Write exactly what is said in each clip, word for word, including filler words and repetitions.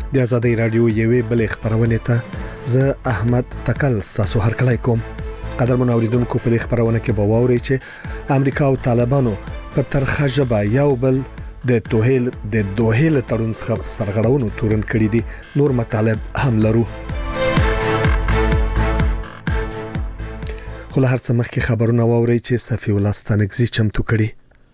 د آزادۍ رادیو یوې بلې خبرونه ته زه احمد تکل تاسو هرکلی کوم. قدرمن اوریدونکو په دې خبرونه کې به واورئ چې امریکا او طالبانو په ترخه ژبه یو بل د توهیل د دوهیل تړون څخه سرغړونو تورن کړي دي. نور مطالب هم لرو. خو له هر څه مخکې خبرونه واورئ چې صفی الله ستانکزي چمتو کړي.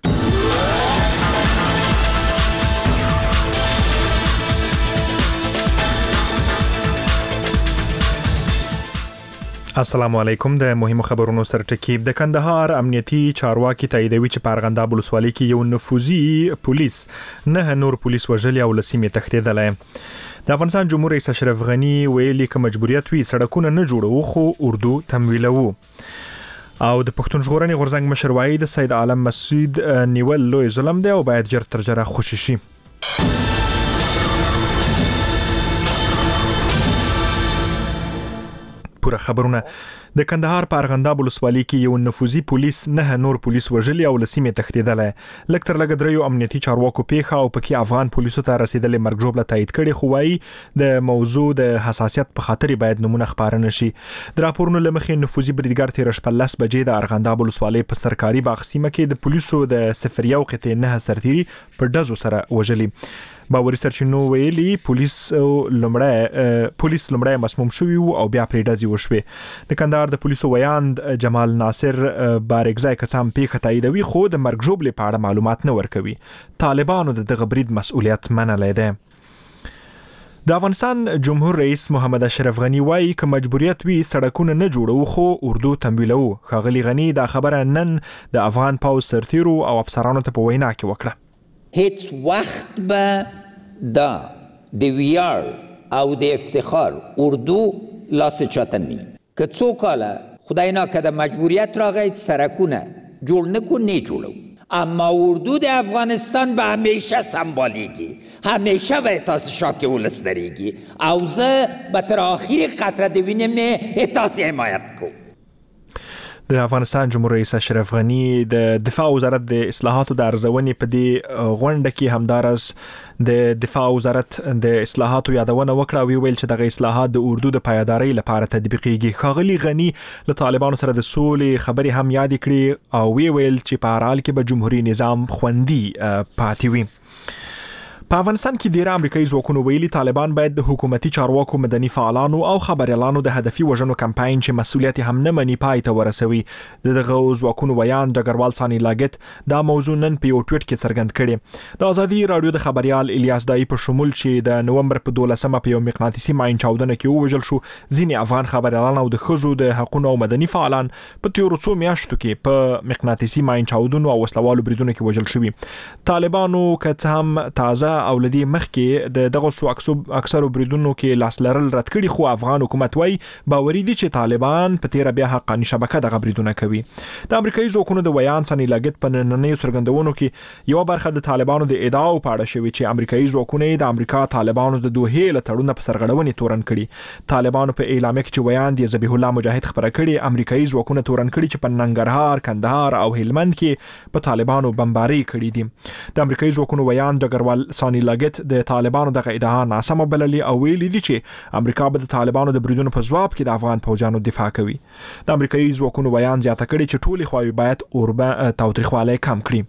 السلام علیکم. د مهمو خبرونو سرټکی. د کندهار امنیتي چارواکي تاییدوي چې په ارغنداب ولسوالۍ کې یو نفوذي پولیس نه نور پولیس وژلي او لسیمې تښتېدلی. د افغانستان جمهور رئیس اشرف غنی ویلي چې مجبوریت وي سړکونه نه جوړو خو اردو تمویلوو. او د پښتون ژغورنې غورځنګ مشر وایي د سید عالم مسعود نیول لوی ظلم دی او باید ژر تر ژره خوشي شي. پوره خبرونه. د کندهار په ارغنداب ولسوالۍ کې یو نفوذي پولیس نه نور پولیس وژلي او لسیمې تښتېدلی. لږ تر لږه دریو امنیتي چارواکو پیښه او پکې افغان پولیسو ته رسیدلې مرګ ژوبله تایید کړي، خو وایي د موضوع د حساسیت په خاطر باید نمونه خپاره نشي. د راپورونو له مخې نفوذي بریدګر تیر شپه لس بجې د ارغنداب ولسوالۍ په سرکاري باغ سیمه کې د پولیسو د صفر یو قطعې نه سرتیري په ډزو سره وژلي. باوري سرچینو ویلي پولیس لومړی پولیس لومړی مسموم شوی او بیا پرې ډزې وشوې. د کندهار د پولیسو ویاند جمال ناصر بارګزای کسان پیښه تاییدوي خو د مرګ ژوبلې په اړه معلومات نه ورکوي. طالبانو د دغه برید مسؤلیت منلی دی. د افغانستان جمهور رئیس محمد اشرف غنی وایي که مجبوریت وي سړکونه نه جوړو خو اردو تمویلوو. ښاغلي غنی دا خبره نن د افغان پوځ سرتیرو او افسرانو ته په وینا کې وکړه. هیڅ وخت به دا د ویار او د افتخار اردو لاس چاته نی که څو کاله خدای ناکرده مجبوریت راغی سرکونه جوړ نکو نه جوړو، اما اردو د افغانستان به همیشه سمبالیگی، همیشه به احساس شاک ولس دریگی او زه به تر آخر قطره د وینې مې احساس حمایت کو. د افغانستان جمهور رئیس اشرف غنی د دفاع وزارت د اصلاحاتو د ارزونې په دې غونډه کې همدارس د دفاع وزارت د اصلاحاتو یادونه وکړه او ویل چې دغه اصلاحات د اردو د پایدارۍ لپاره تطبیقیږي. ښاغلي غنی له طالبانو سره د سولې خبرې هم یاد کړې او ویل چې په هر حال کې به جمهوریت نظام خوندي پاتې وي. په افغانستان کې ډیر امریکایي ځواکونو ویلي طالبان باید د حکومتي چارواکو، مدني فعالانو او خبريالانو د هدفي وژنو کمپاین چې مسؤلیت هم نه مني پای ته ورسوي. دغه ځواکونو ویان ډګروال ثاني لاګت دا موضوع نن په یو ټویټ کې څرګند کړي. د آزادي رادیو د خبريال الیاس دای په شمول چې د نومبر په دولسمه په یو مقناطیسي ماین چاودنه کې ووژل شو، ځینې افغان خبريالان او د ښځو د حقوقو او مدني فعالان په تیرو څو میاشتو کې په مقناطیسي ماین چاودنو او وسلوالو بریدونو کې وژل شوي. طالبانو که څه هم تازه او لدی مخکې د دغه سو اکثر بریدونو کې لاس لرل رد کړي، خو افغان حکومت وايي باوري دي چې طالبان په تیر بیا حقاني شبکه دغه بریدونه کوي. د امریکایي ځواکونو د ویان ثاني لاګت په نننۍ څرګندونو کې یو برخه د طالبانو د ادعاو په اړه شوی چې امریکایي ځواکونه د امریکا طالبانو د دوه له تړون په سرغړونې تورن کړي. طالبانو په اعلامیه کې چې ویان د ذبیح الله مجاهد خبره کړي امریکایي ځواکونه تورن کړي چې په ننګرهار، کندهار او هلمند کې په طالبانو بمباري کړي دي. د امریکایي ځواکونو ویان ډګروال ثاني لاګت د طالبانو دغه ادعا ناسمه بللي او ویلي دي چې امریکا به د طالبانو د بریدونو په ځواب کې د افغان فوجانو دفاع کوي. د امریکایي ځواکونو ویان زیاته کړي چې ټولې خواوې باید اوربه تاوتریخوالی کم کړي.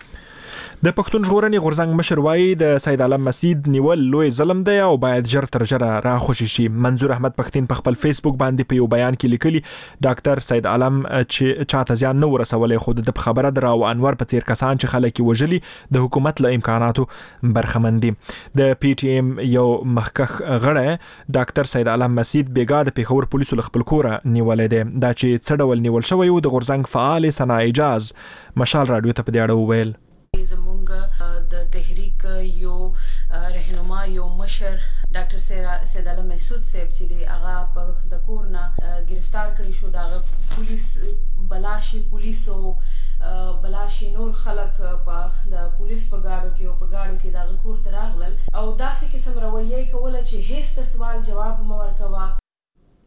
د پښتون ژغورنې غورځنګ مشر وایي د سید عالم مسعود نیول لوی ظلم دی او باید ژر تر ژره راخوشي شي. منظور احمد پښتين په خپل فیسبوک باندې په یو بیان کې لیکلي ډاکټر سید عالم چې چاته زیان نه ورسولې خو د خبره در او انور په څیر کسان چې خلک وژلي د حکومت له امکاناتو برخمن دي. د پی ټی ایم یو مخکخ غړی ډاکټر سید عالم مسعود بیګا د پیښور پولیسو له خپل کوره نیولې دی. دا چې څه ډول نیول شوی و د غورځنګ فعال ثنا اجاز مشال رادیو ته په دې اړه وویل. زمونږ د تحریک یو رهنما یو مشر ډاکټر سید عالم مسعود صاحب چې دی هغه په د کور نه گرفتار کړی شو. دغه پولیس بلاشي پولیسو بلاشي نور خلک په د پولیس په گاډو کې او په گاډو کې دغه کور ته راغلل او داسې قسم رویه کوله چې هیڅ سوال جواب مو ورکوه.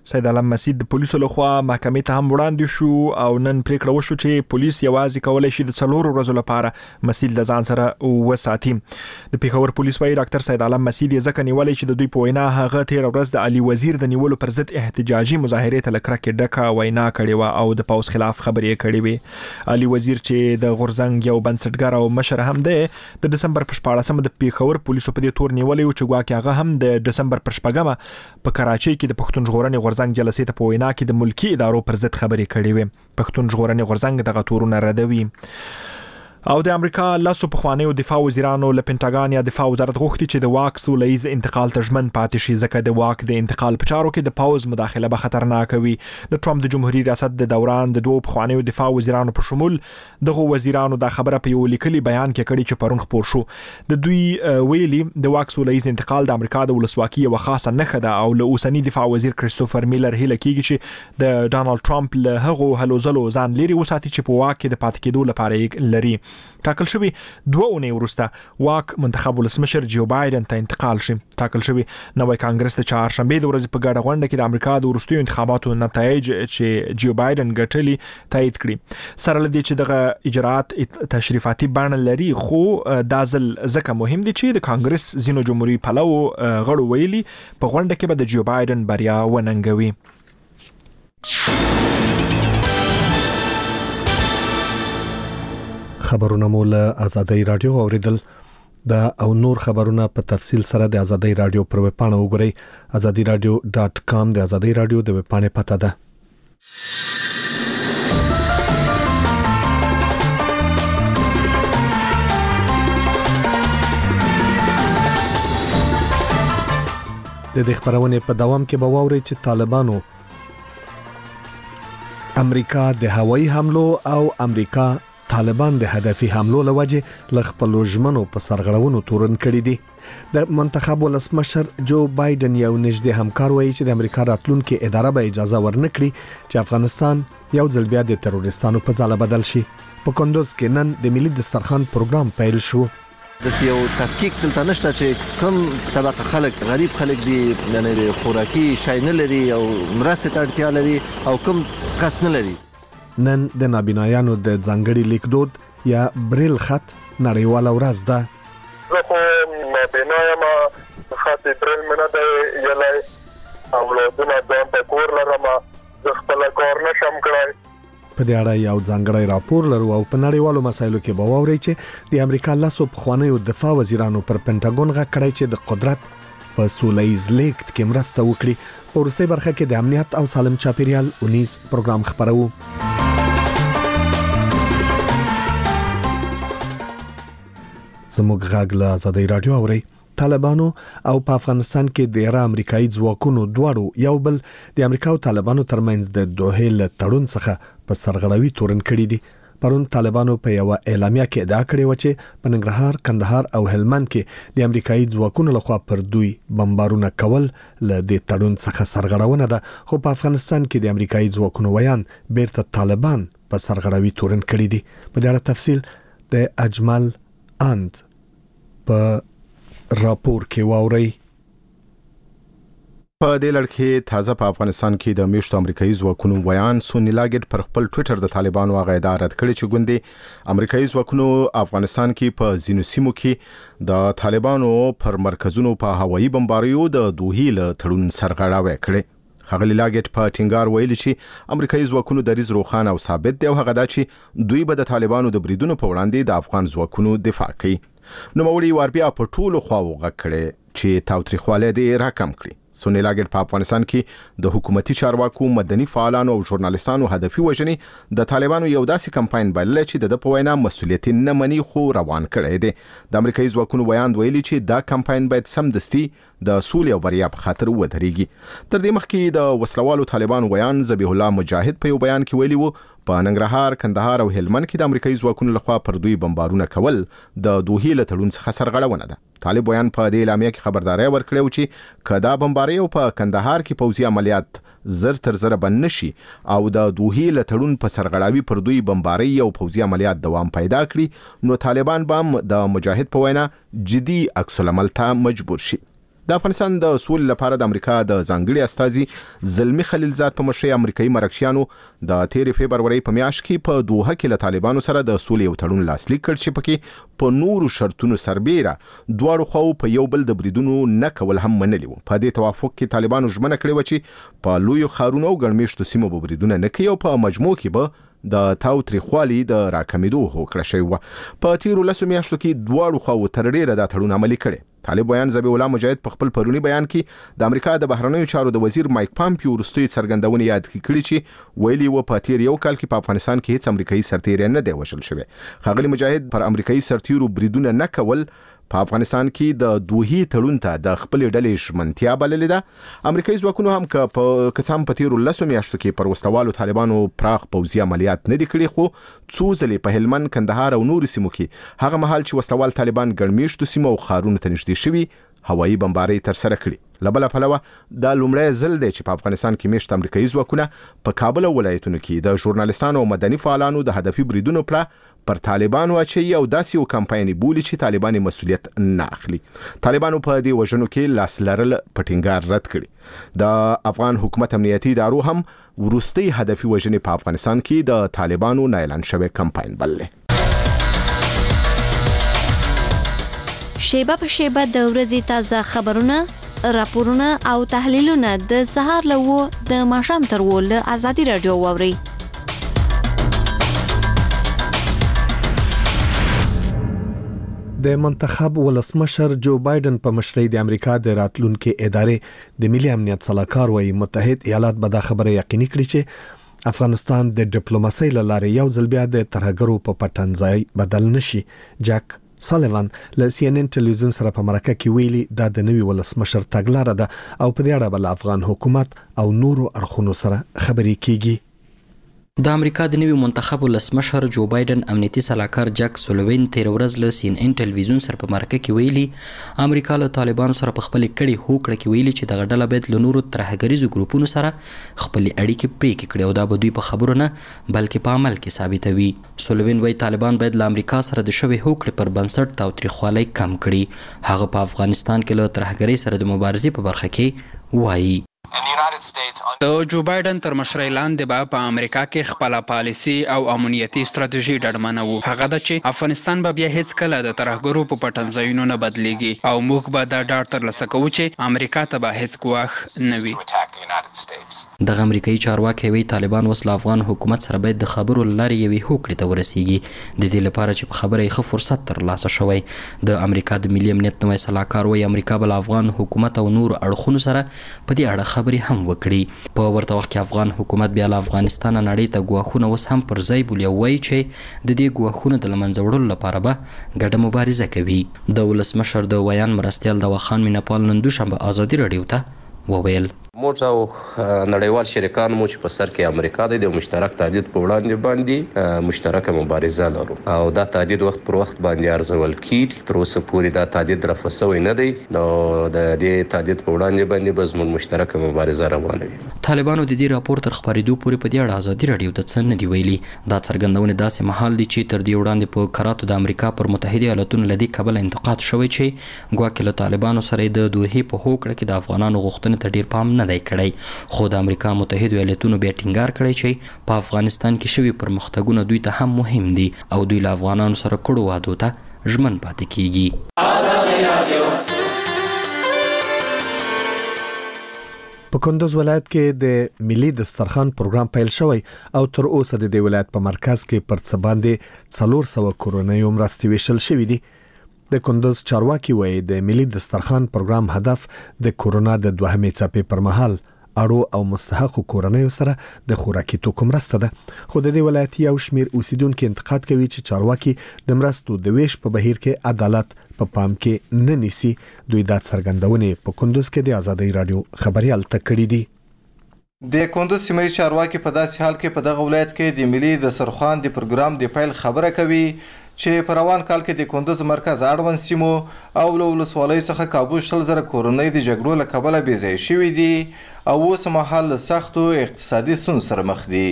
سید علم مسید د پولیسو لخوا محکمې ته هم وړاندې شو او نن پریکړه وشو چې پولیس یوازې کولای شي د څلورو ورځو لپاره مسید د ځان سره وساتي. د پیښور پولیس وايي ډاکټر سید علم مسید یې ځکه نیولې چې د دوی په وینا هغه تیر ورځ د علي وزیر د نیولو پر ضد احتجاجي مظاهرې ته لکرکه ډکه وینا کړې و او د پاوس خلاف خبرې کړې وې. علي وزیر چې د غورزنګ یو بنسټګر او مشر هم دی د دسمبر په شپاړسمه د پیښور پولیسو په دې تور نیولې و چې ګواکې هغه هم د دسمبر پر شپږمه په کراچۍ کې د پښتون ژغورنې غورزنګ جلسې ته په وینا کې د ملکی ادارو پر ضد خبرې کړې وې. پښتون ژغورنې غورزنګ دغه تورونه ردوي. او د امریکا لاسو پخوانیو دفاع وزیرانو له پینټاګان یا دفاع وزارت غوښتي چې د واک سولهییز انتقال ته ژمن پاتې شي ځکه د واک د انتقال په چارو کې د پاوز مداخله به خطرناک وي. د ټرمپ د جمهوریت ریاست د دوران د دوه پخوانیو دفاع وزیرانو په شمول دغه وزیرانو دا خبره په یو لیکلي بیان کې کړې چې پرون خبر شو. د دوی ویلي د واک سولهییز انتقال د امریکا د ولسواکۍ یو خاصه نښه ده او له اوسنی دفاع وزیر کریستوفر میلر هیله کیږي چې د ډانلډ ټرمپ له هغو هلو ځلو ځان لري وساتي چې په واک کې د پاتې کېدو لپاره لري. ټاکل شوی دوه اونۍ وروسته واک منتخب ولسمشر جو بایدن ته انتقال شي. ټاکل شوی نوی کانګرس د چهارشنبه د ورځې په ګډه غونډه کې د امریکا د وروستیو انتخاباتو نتایج چې جو بایدن ګټلي تایید کړي. سره لدی چې دغه اجرات تشریفاتي بڼه لري خو دا ځل ځکه مهم دي چې د کانګرس ځینو جمهوریت پلو غړو ویلي په غونډه کې به د جو بایدن بریا وننګوي. خبرونه مو له آزادۍ رادیو اوریدل. دا او نور خبرونه په تفصیل سره د آزادۍ رادیو پر ویب پاڼه وګورئ. آزادۍ رادیو ډاٹ کام د آزادۍ رادیو د ویب پاڼې پته ده. د دې خبرونه په دوام کې به واورئ چې طالبانو امریکا د هوایي حملو او امریکا طالبان د هدفي حملو لوجه لخپل ژمنو په سرغړونو تورن کړی دي. د منتخب ولسمشر جو بایدن یو نږدې همکار وایي چې د امریکا راتلونکي اداره به اجازه ورنکړي چې افغانستان یو ځل بیا د تروریستانو په ځاله بدل شي. په کندوز کې نن د ملي دسترخوان پروګرام پیل شو. د یو تفکیک دلته نشته چې کوم طبقه خلک غریب خلک دي یعنی د خوراکي شای نه لري او مرسته ته اړتیا لري او کوم کس نه لري. نن د نابینایانو د ځانګړي لیکدود یا بریل خط نړیواله ورځ ده. زه خو نابینایم خط بریل مې نه دی یلی اولادونه ځان ته کور لرم زه خپله کار نشم کړی. په دې اړه یو ځانګړی راپور لرو او په نړیوالو مسایلو کې به واورئ چې د امریکا لاسو پخوانیو دفاع وزیرانو پر پینټاګون غږ کړی چې د قدرت په سولهییز لیکت کې مرسته وکړي. په وروستۍ برخه کې د امنیت او سالم چاپیریال اونیز پروګرام خبرو. زموږ غږ له آزادۍ رادیو اورئ. طالبانو او په افغانستان کې د ایران امریکایي ځواکونو دواړو یو بل د امریکا او طالبانو ترمنځ د دوه له تړون څخه په سرغړوي تورن کړی دي. پرون طالبانو په یو اعلامیه کې ادعا کړې و چې په ننګرهار، کندهار او هلمند کې د امریکایي ځواکونو لخوا پر دوی بمبارونه کول له دې تړون څخه سرغړونه ده. خو په افغانستان کې د امریکایي ځواکونو ویان بیرته طالبان په سرغړوي تورن کړی دي. په دې اړه تفصیل د اجمل اند په راپور کې واوري. په دې لړ کې تازه په افغانستان کې د میشتو امریکایي ځواکونو ویان سونی لاګټ پر خپل ټوئیټر د طالبانو هغه ادعا رد کړې چې ګوندې امریکایي ځواکونو افغانستان کې په ځینو سیمو کې د طالبانو پر مرکزونو په هوایي بمباریو د دوه له تړون سرغړاوی کړې. خغلی لاګټ په ټینګار ویلي چې امریکایي ځواکونو دریځ روښانه او ثابت دی او هغه دا چې دوی به د طالبانو د بریدونو په وړاندې د افغان ځواکونو دفاع کوي. نو موري وربیا په ټولو خواو غږ کړي چې تاوتریخواله دې راکم کړي. سونی لاګټ په افغانستان کې د حکومتي چارواکو، مدني فعالانو او ژورنالیستانو هدفي وژنې د طالبانو یو داسې کمپاین بلل چې د په وینا مسؤلیت نه مني خو روان کړی دی. د امریکایي ځواکونو ویان ویلي چې دا کمپاین باید سمدستي د سولې او بریا په خاطر ودرېږي. تر دې مخکې د وسلوالو طالبانو ویان ذبیح الله مجاهد په یو بیان کې ویلي وو په ننګرهار، کندهار او هلمند کې د امریکایي ځواکونو لخوا پر دوی بمبارونه کول د دوه له تړون څخه سرغړونه ده. طالب ویان په دې اعلامیه کې خبرداري ورکړې و چې کدا بمباری او په کندهار کې پوځي عملیات زر تر زر بند نشي او د دوه له تړون په سرغړاوي پر دوی بمباری او پوځي عملیات دوام پیدا کړي نو طالبان به د مجاهد په وینا جدي عکس العمل ته مجبور شي. د افغانستان د سولې لپاره د امریکا د ځانګړي استازي زلمی خلیلزاد په مشرۍ امریکایي مرکشیانو د تیر فبرवरी په میاشت کې په دوحه کې له طالبانو سره د سولې یو تړون لاسلیک کړ چې پکې په نورو شرطونو سربېره دواړو خواو په یو بل د بریدونو نه کول هم منلي وو. په دې توافق کې طالبانو ژمنه کړې و چې په لویو ښارونو او ګڼمېشتو سیمو به بریدونه نه کوي او په مجموع کې به د تاوتریخوالي د راکمېدو هوکړه شوې وه. په تیرو لسو میاشتو کې دواړو خواو تر ډېره دا تړون عملي کړی. طالب ویان ذبیح الله مجاهد په خپل پرونی بیان کې د امریکا د بهرنیو چارو د وزیر مایک پامپیو وروستۍ څرګندونې یاد کړې چې ویلي و په تیر یو کال کې په افغانستان کې هیڅ امریکایي سرتیری نه دی وژل شوی. ښاغلي مجاهد پر امریکایي سرتیرو بریدونه نه کول په افغانستان کې د دوحې تړون ته د خپل ډلې ژمنتیا بللې ده. امریکایي ځواکونو هم که په کڅام په تیرو لسو میاشتو کې پر وسلوالو طالبانو پراخ پوځي عملیات نه دي کړي، خو څو ځلې په هلمند، کندهار او نورو سیمو کې هغه مهال چې وسلوال طالبان ګڼمېشتو سیمو او ښارونو ته نږدې شوي هوایي بمبارۍ ترسره کړي. له بله پلوه دا لومړی ځل دی چې په افغانستان کې میشت امریکایي ځواکونه په کابل او ولایتونو کې د ژورنالستانو او مدني فعالانو د هدفي بریدونو پړه پر طالبانو اچوي او داسې یو کمپاین بولي چې طالبان مسؤلیت نه اخلي. طالبانو په دې وژنو کې لاس لرل په ټینګار رد کړي. د افغان حکومت امنیتي ادارو هم وروستۍ هدفي وژنې په افغانستان کې د طالبانو نه اعلان شوی کمپاین بللې. شیبه په شیبه د ورځې تازه خبرونه، راپورونه او تحلیلونه د سهار له وو د ماښام تر وو له ازادي رادیو واوري. د منتخب ولسمشر جو بایدن په مشرۍ د امریکا د راتلونکو ادارې د ملي امنیت صلاحکار وايي متحد ایالات به دا خبره یقیني کړي چې افغانستان د ډیپلوماسۍ له لارې یو ځل بیا د ترهګرو په پټنځای بدل نشي. جک سالیوان له سی ان ان ټلویزیون سره په مرکه کې ویلي دا د نوي ولسمشر تګلاره ده او په دې اړه بل افغان حکومت او نورو اړخونو سره خبرې کیږي. د امریکا د نوي منتخب ولسمشر جو بایدن امنیتي صلاحکار جک سولوین تیر ورځ له سی ان ان ټلویزیون سره په مرکه کې ویلي امریکا له طالبانو سره په خپل کړي هوکړه کې ویلي چې دغه ډله باید له نورو ترهګریزو ګروپونو سره خپل اړیکې پرې کړي او دا به دوی په خبرو نه بلکې په عمل کې ثابتوي. سولوین وايي طالبان باید له امریکا سره د شوی هوکړې پر بنسټ تاوتریخوالی کم کړي. هغه په افغانستان کې له ترهګرۍ سره د مبارزې په برخه کې وایي. د جو بایدن تر مشرۍ لاندې به په امریکا کې خپله پالیسي او امنیتي ستراتیژي ډډمنه وو. هغه ده چې افغانستان به بیا هیڅ کله د ترهګرو په پټنځایونو نه بدلیږي او موږ به دا ډاډ ترلاسه کوو چې امریکا ته به هیڅ ګواښ نه وي. دغه امریکایي چارواکي وایي طالبان اوس له افغان حکومت سره باید د خبرو له لارې یوې هوکړې ته ورسیږي. د دې لپاره چې په خبره یې ښه فرصت ترلاسه شوی. د امریکا د ملي امنیت نوی صلاحکار وایي امریکا به له افغان حکومت او نورو اړخونو سره په دې اړه خبرې هم وکړي. په ورته وخت کې افغان حکومت بیا له افغانستان نړۍ ته ګواښونه اوس هم پر ځای بولي او وایي چې د دې ګواښونو د له منځه وړلو لپاره به ګډه مبارزه کوي. د ولسمشر د ویان مرستیال دواخان میناپال نن دوشنبه ازادي رادیو ته وویل موږ او نړیوال شریکان مو چې په سر کې امریکا دی د مشترک تهدید په وړاندې باندې مشترکه مبارزه لرو او دا تهدید وخت پر وخت باندې ارزول کیږي. تر اوسه پورې دا تهدید رفع شوی نه دی نو د دې تهدید په وړاندې باندې به زموږ مشترکه مبارزه روانه وي. طالبانو د دې راپور تر خبرېدو پورې په دې اړه ازادي رادیو ته څه نه دی ویلي. دا څرګندونه داسې مهال دي چې تر دې وړاندې په کراتو د امریکا پر متحده ایالاتونو له دې کبله انتقاد شوی چې ګواکې له طالبانو سره د دوحې په هوکړه کې د افغانانو غوښتنې ته ډیر پام نه دی کړی. خو د امریکا متحده ایالاتونو بیا ټینګار کړی چې په افغانستان کې شوي پرمختګونه دوی ته هم مهم دي او دوی له افغانانو سره کړو وعدو ته ژمن پاتې کیږي. ازادي رادیو په کندوز ولایت کې د ملي دسترخوان پروګرام پیل شوی او تر اوسه د دې ولایت په مرکز کې پر څه باندې څلور سوه کورنۍ مرستې ویشل شوې دي. د کندوز چارواکي وایي د ملي دسترخوان پروګرام هدف د کورونا د دوهمې څپې پر مهال اړو او مستحق کورنۍ سره د خوراکي توکو مرسته ده. خو د دې ولایت یو شمیر اوسیدونکو انتقاد کوي چې چارواکي د مرستو د ویش په بهیر کې عدالت په پام کې نه نیسي. دوی دا څرګندونه په کندوز کې د ازادي رادیو خبريال تکړی دي. د کندوز سیمې چارواکي په داسې حال کې په دغه ولایت کې د ملي دسترخوان د پروګرام د پیل خبره کوي چې په روان کال کې د کندوز مرکز اړوند سیمو او له ولسوالیو څخه کابو شل زره کورنۍ د جګړو له کبله بې ځایه شوي دي او اوس مهال له سختو اقتصادي ستونزو سره مخ دي.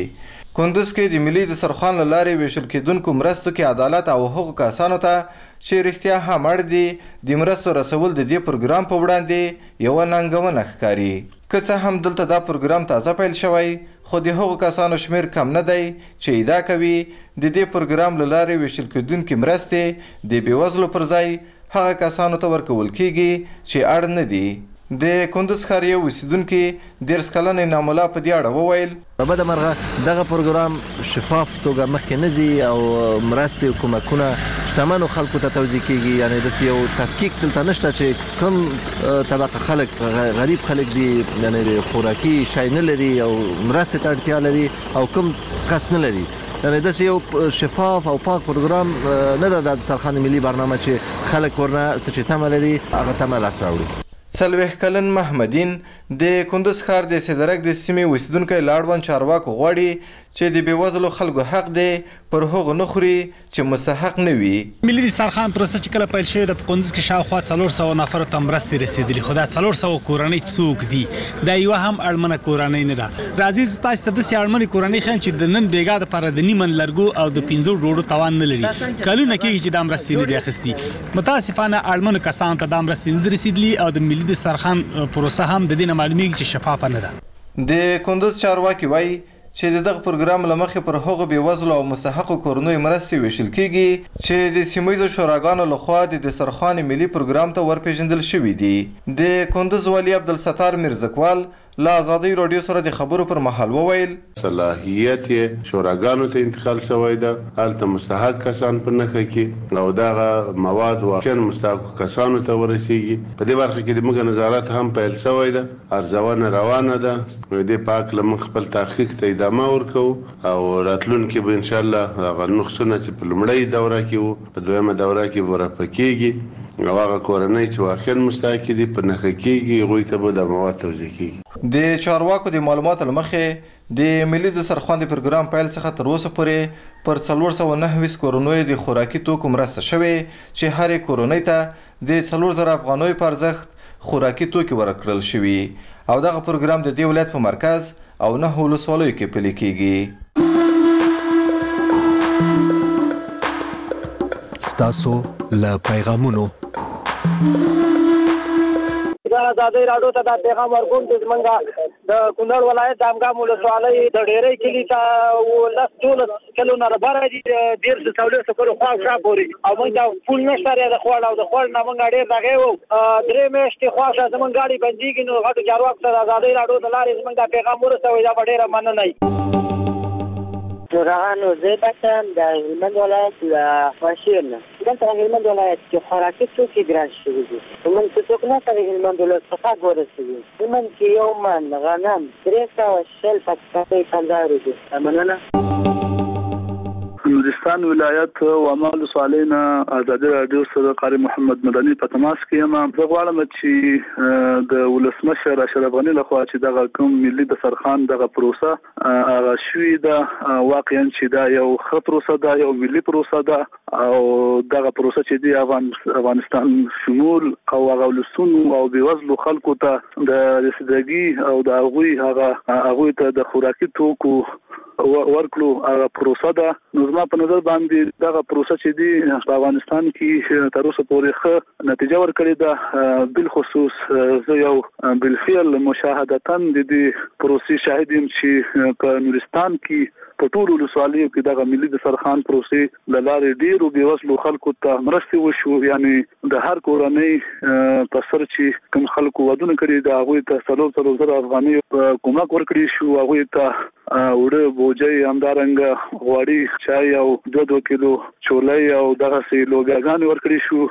کندوز کې د ملي دسترخوان له لارې ویشل کېدونکو مرستو کې عدالت او حقوق کسانو ته چې رښتیا هم اړ دي د مرستو رسول د دې پروګرام په وړاندې یوه ننګونه ښکاري. که څه هم دلته دا پروګرام تازه پیل شوی خو د هغو کسانو شمیر کم نه دی چې ادعا کوي د دې پروګرام له لارې ویشل کېدونکي مرستې د بېوزلو پر ځای هغه کسانو ته ورکول کیږي چې اړ نه دي. د کندوز ښار یو اوسیدونکي دیرش کلنې ناملا په دې اړه وویل په بده مرغه دغه پروګرام شفاف توګه مخکې نه ځي او مرستې او کومکونه شتمنو خلکو ته توزیع کیږي. یعنې داسې یو تفکیک دلته نشته چې کوم طبقه خلک غریب خلک دي یعنې د خوراکي شی نه لري او مرستې ته اړتیا لري او کوم کس نه لري. یعنې داسې یو شفاف او پاک پروګرام نه ده د دسترخوان ملي برنامه چې خلک ورنه څه چې تمه لري هغه تمه لاس راوړي. څلوېښت کلن محمدین د کندوز ښار د سیدرک د سیمې اوسیدونکی لاړوند چارواکو غواړي چې د بېوزلو خلکو حق دی پر هغو نه خوري چې مستحق نه وي. ملي دسترخوان پروسه چې کله پیل شوې ده په کندوز کې شاوخوا څلور سوه نفرو ته مرستې رسېدلي خو دا څلور سوه کورنۍ څوک دي؟ دا یوه هم اړمنه کورنۍ نه ده. راځئ زه تاسو ته داسې اړمنې کورنۍ ښیم چې د نن بېګا دپاره د نیمن لرګو او د پنځو ډوډو توان نه لري. کلونه کېږي چې دا مرستې نه دي اخیستي. متاسفانه اړمنو کسانو ته دا مرستې نه دي رسېدلي او د ملي دسترخوان پروسه هم د دې نه معلومیږي چې شفافه نه ده. د کندوز چارواکي وایي چې د دغه پروګرام له مخې پر هغو بېوزلو او مستحقو کورنیو مرستې ویشل کیږي چې د سیمه ییزو شوراګانو لخوا د دسترخوان ملي پروګرام ته ورپېژندل شوي دي. د کندوز والي عبدالستار میرزکوال له ازادۍ راډیو سره د خبرو پر مهال وویل صلاحیت یې شوراګانو ته انتقال شوی ده. هلته مستحق کسان په نښه کې او دغه مواد واقعا مستحقو کسانو ته ورسیږي. په دې برخه کې د موږ نظارت هم پیل شوی ده. ارزونه روانه ده. دې په هکله موږ خپل تحقیق ته ادامه ورکوو او راتلونکي به انشاءالله هغه نقصونه چې په لومړۍ دوره کې وو په دویمه دوره کې به رفع کېږي او هغه کورنۍ چې واقعا مستحق دي په نښه کېږي هغوی ته به دا مواد توزیع کېږي. د چارواکو د معلوماتو له مخې د ملي دسترخوان د پروګرام پیل څخه تر اوسه پورې پر څلور سوه نهه ویشت کورنیو د خوراکي توکو مرسته شوې چې هرې کورنۍ ته د څلور زره افغانیو په ارزښت خوراکي توکي ورکړل شوي او دغه پروګرام د دې ولایت په مرکز او نهو ولسوالیو کې پلي کېږي. ستاسو له پیغامونو دا ازادۍ راډیو ته دا پیغام ورکوم چې زمونږ د کونړ ولایت د امګام ولسوالۍ د ډېرۍ کلي ته لس دولس کلو نه رابره دي دېرش څلوېښتو کلو خوا شا پورې او موږ ته پول نشته دی د خوړ او د خوړ نه موږ ډېر دغې وو درې میاشتې خوا شا زمونږ ګاډي بندېږي نو غټو چارواکو ته د ازادۍ راډیو د لارې زمونږ دا پیغام ورسوئ دا به ډېره مننه وي. جوړغانو زه بچم د هلمند ولایت له خواشیر نه دلته هلمند ولایت کې خوراکي توکي ګران شوي دي. هلمند کې څوک نشته د هلمند ولایت څخه ورسوي. هلمند کې یو من غنم درې سوه شل پکې پنځه روپۍ. مننه. نورستان ولایت ومال صالحنا ازادي راډیو سره قاری محمد مدني په تماس کې یم. زه غواړم چې د ولسمشر اشرف غني لخوا چې دغه کوم ملي دسترخوان دغه پروسه هغه شوې ده واقعا چې دا یو ښه پروسه ده یو ملي پروسه ده او دغه پروسه چې دی افغانستان شمول او هغه ولسونو او بېوزلو خلکو ته د رسیدګي او د هغوی هغه هغوی ته د خوراکي توکو ورکړو هغه پروسه ده. نو زما په نظر باندې دغه پروسه چې دی په افغانستان کې تر اوسه پورې ښه نتیجه ورکړې ده. بالخصوص زه یو بالفعل مشاهدتا د دې پروسې شاهد یم چې په نورستان کې په ټولو ولسوالیو کې دغه ملي دسترخوان پروسې له لارې ډېرو بېوزلو خلکو ته مرستې وشو. یعنې د هر کورنۍ په سر چې کوم خلکو ودونه کړي د هغوی ته څلور څلور زره افغانۍ کومک ورکړي شو. هغوی ته وړه بوجۍ همدارنګه غوړي چای او دوه دوه کیلو چولۍ او دغسې لوګیاګانې ورکړي شو.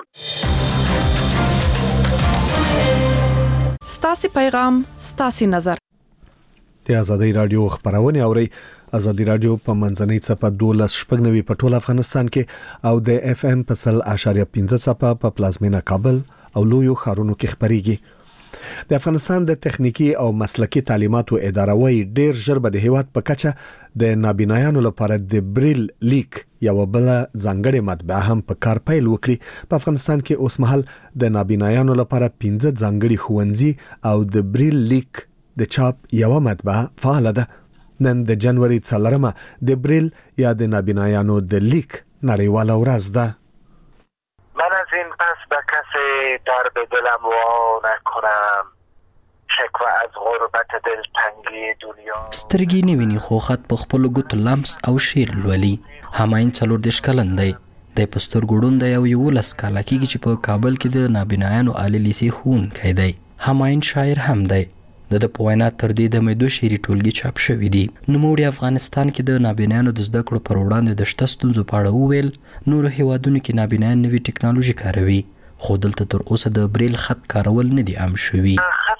ستاسې پیغام ستاسې نظر. د ازادۍ راډیو خبرونه اوري. ازادي راډیو په منځنۍ څپه دولس شپږ نوي په ټول افغانستان کې او د اف ام په سل اشاریه پنځه څپه په پلازمینه کابل او لویو ښارونو کې خبريږي. د افغانستان د تخنیکی او مسلکی تعلیماتو اداره وایي ډیر ژر به د هیواد په کچه د نابینایانو لپاره د بریل لیک یو بل ځانګړې مطبعه هم په کار پیل وکړي. په افغانستان کې اوس مهال د نابینایانو لپاره پنځه ځانګړي ښوونځي او د بریل لیک د چاپ یو مطبعه فعال ده. نن د جنوري څلورمه د بریل یا د نابینایانو د لیک نړیواله ورځ ده. من از این پس به کسی در به دلم وا نکنم، شکوه از غربت دلتنگی دنیا. سترګې نه ویني خو خط په خپل ګوت لمس او شیر لولي. هماین څلور دیش کلن دی. د پستر ګډون دی او یو لس کاله کېږي چې په کابل کې د نابینایانو عالی لیسې ښوونکی دی. هماین شاعر هم دی. د د په وینا تر دې د مې دوه شعري ټولګې چاپ شوي دي. نوموړي افغانستان کې د نابینایانو د زده کړو پر وړاندې د شته ستونزو په اړه وویل. نورو هیوادونو کې نابینایان نوې ټکنالوژي کاروي خو دلته تر اوسه د بریل خط کارول نه دي عام شوي.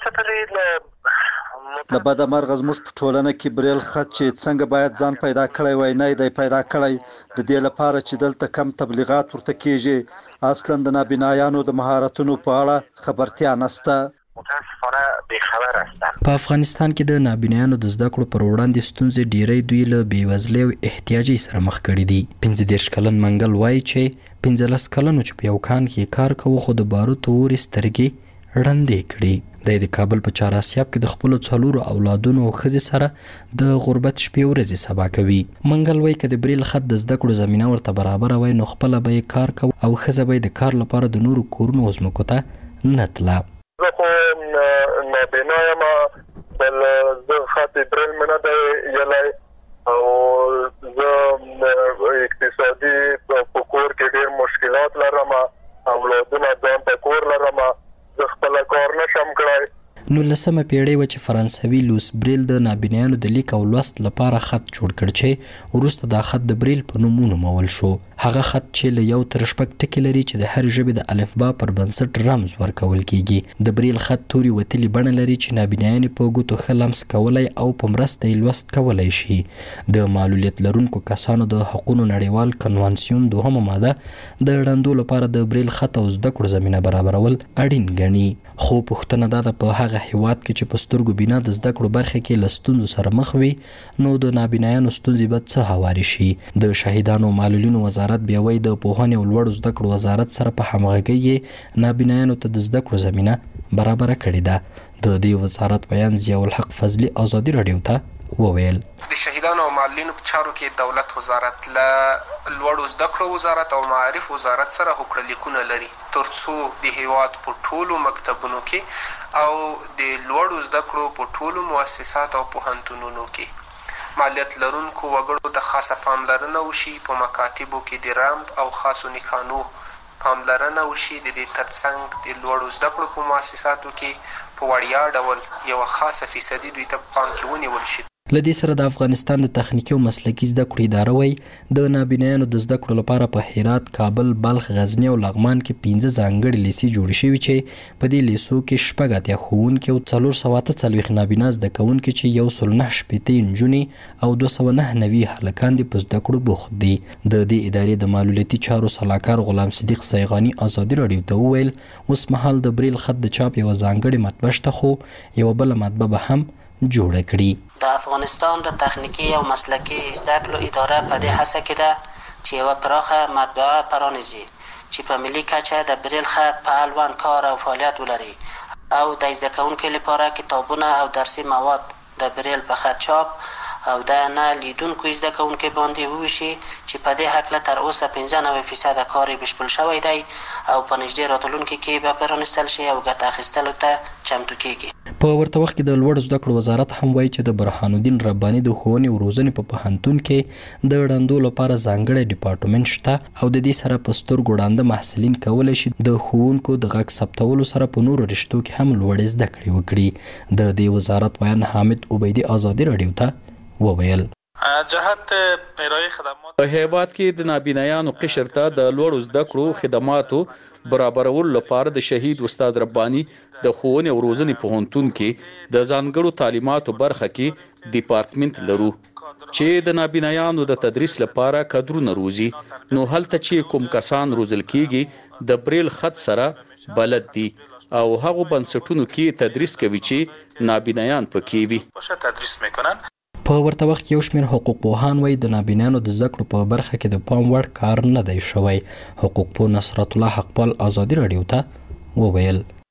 له بده مرغه زموږ په ټولنه کې بریل خط چې څنګه باید ځان پیدا کړی وای نه دی پیدا کړی. د دې لپاره چې دلته کم تبلیغات ورته کېږي، اصلا د نابینایانو د مهارتونو په اړه خبرتیا نشته. متاسفانه بیخبر هستم. په افغانستان کې د نابینایانو د زده کړو پر وړاندې ستونزې ډیری دوی له بېوزلۍ او احتیاجۍ سره مخ کړي دي. پنځه دېرش کلن منګل وایي چې پنځلس کلنو چې په یو کان کې کار کوو خو د باروتو اورې سترګې ړندې کړي. دی د کابل په چار اسیاب کې د خپلو څلورو اولادونو او ښځې سره د غربت شپې ورځې سبا کوي. منګل وایي که د بریل خط د زده کړو زمینه ورته برابره وای نو خپله به یې کار کوو او ښځه به یې د کار لپاره د نورو کورونو او ځمکو ته نه تله. زه خو نابینا یم، بل زه خط بریل مې نه دی یلی او زه اقتصادي په کور کې ډېر مشکلات لرم، اولادونه ځان ته کور لرم، زه خپله کار نشم کړی. نولسمه پیړۍ وه چې فرانسوي لوس بریل د نابینایانو د لیک او لوست لپاره خط جوړ کړ چې وروسته دا خط د بریل په نوم ونومول شو. هغه خط چې له یو تر شپږ ټکي لري چې د هر ژبې د الفبا پر بنسټ رمز ورکول کیږي. د بریل خط توري وتلي بڼه لري چې نابینایان په ګوتو ښه لمس کولی او په مرسته یې لوست کولی شي. د معلولیت لرونکو کسانو د حقونو نړیوال کنوانسیون دوهمه ماده د ړندو لپاره د بریل خط او زده کړو زمینه برابرول اړین ګڼي. خو پوښتنه دا ده په هغه هیواد کې چې په سترګو بینا د زده کړو برخه کې له ستونزو سره مخ وي نو د نابینایانو ستونزې به څه هوارې شي. د شهیدانو او معلولینو وزارت بیا وایي د پوهنې او لوړو زده کړو وزارت سره په همغږۍ یې نابینایانو ته د زده کړو زمینه برابره کړې ده. د دې وزارت بیان ضیاء الحق فضلي ازادي راډیو ته وویل. د شهیدانو او معلولینو په چارو کې دولت وزارت له لوړو زده کړو وزارت او معارف وزارت سره هوکړه لیکونه لري ترڅو د هیواد په ټولو مکتبونو کې او د لوړو زده کړو په ټولو مؤسسات او پوهنتونونو کې معلولیت لرونکو وګړو ته خاصه پاملرنه وشي. په مکاتبو کې د رمب او خاصو نښانو پاملرنه وشي. د دې ترڅنګ د لوړو زده کړو په مؤسساتو کې په وړیا ډول یوه خاصه فیصدي دوی ته پام کې ونیول شي. له دې سره د افغانستان د تخنیکي او مسلکي زده کړو اداره وایي د نابینایانو د زده کړو لپاره په هرات، کابل، بلخ، غزني او لغمان کې پنځه ځانګړي لیسې جوړې شوي چې په دې لیسو کې شپږ اتیا ښوونکي او څلور سوه اته څلوېښت نابینا زده کوونکي چې یو سل نه شپېته نجونې او دوه سوه نه نوي هلکان دې په زده کړو بوخت دي. د دې ادارې د معلولیتي چارو سلاکار غلام صدیق سیغاني ازادي راډیو ته وویل اوس مهال د بریل خط د چاپ یوه ځانګړې مطبعه شته خو یوه بله مطبعه به هم جوړه کړي. د افغانستان د تخنیکي او مسلکي زده کړو اداره په دې هڅه کې ده چې یوه پراخه مطبعه پرانیزي چې په ملي کچه د بریل خط په اړوند کار او فعالیت ولري او د زده کوونکو لپاره کتابونه او درسي مواد د بریل په خط چاپ او د نه لیدونکو زده کوونکو باندې وویشي چې په دې هکله تر اوسه پنځه نوي فیصده کار یې بشپړ شوی دی او په نږدې راتلونکي کې به پرانیستل شي او ګټه اخیستلو ته چمتو کیږي. په ورته وخت کې د لوړ زده کړو وزارت هم وایي چې د برهان الدین رباني د ښوونې او روزنې په پوهنتون کې د ړندو لپاره ځانګړی ډپارټمنټ شته او د دې سره په سترګو ړانده محصلین کولی شي د ښوونکو د غږ ثبتولو سره په نورو رشتو کې هم لوړې زده کړې وکړي. د دې وزارت بیان حامد عبیدي ازادي راډیو ته وویل. جهت ارائه خدمات په هیواد کې د نابینایانو قشر ته د لوړو زده کړو خدماتو برابرولو لپاره د شهید استاد رباني د ښوونې او روزنې پوهنتون کې د ځانګړو تعلیماتو برخه کې ډپارټمنټ لرو چې د نابینایانو د تدریس لپاره کادرونه روزي. نو هلته چې کوم کسان روزل کیږي د بریل خط سره بلد دي او هغه بنسټونو کې تدریس کوي چې نابینایان پکې وي تدریس میکنن. په ورته وخت کې یو شمېر حقوق پوهان وایي د نابینانو د زده کړو په برخه کې د پام وړ کار نه دی شوی. حقوق پوه نصرت الله حقپال ازادي راډیو ته وویل کله چې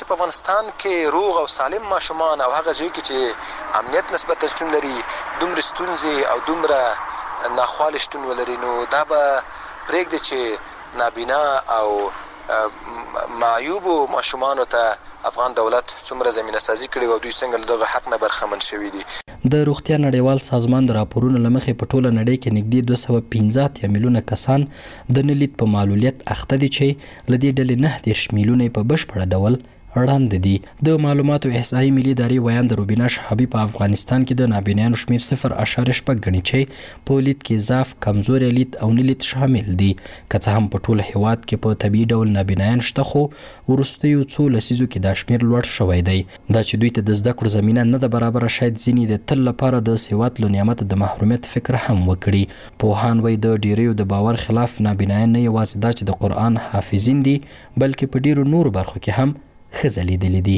په افغانستان کې روغ او سالم ماشومان او هغه ځای کې چې امنیت نسبت شتون لري دومره ستونزې او دومره ناخوالې شتون ولري نو دا به پرېږدي چې نابینا او معیوبو ماشومانو ته افغان دولت څومره زمینه سازي کړې او دوی څنګه له دغه حق نه برخمن شوي دي. د روغتیا نړیوال سازمان د راپورونو لمخې په ټوله نړۍ کې نږدې دوه سوه پنځه اتیا میلیونه کسان د نلید په معلولیت اخته دي چې له دې ډلې نهه دېرش میلیونه په بشپړه ډول وړاندې دي. د معلوماتو احصایي ملي ادارې ویان د روبینا شهابي په افغانستان کې د نابینایانو شمیر صفر اعشاریه شپږ ګڼي چې په لید کې ضعف کمزوري لید او نه لید شامل دي. که څه هم په ټول هیواد کې په طبیعي ډول نابینایان شته خو وروستیو څو لسیزو کې دا شمیر لوړ شوی دی. دا چې دوی ته د زده کړو زمینه نه ده برابره شاید ځینې د تل لپاره د سواد له نعمت د محرومیت فکر هم وکړي. پوهان وایي د ډیریو د باور خلاف نابینایان نه یوازې دا چې د قرآن حافظین دي بلکې په ډیرو نورو برخو کې هم خزلی دلی دی.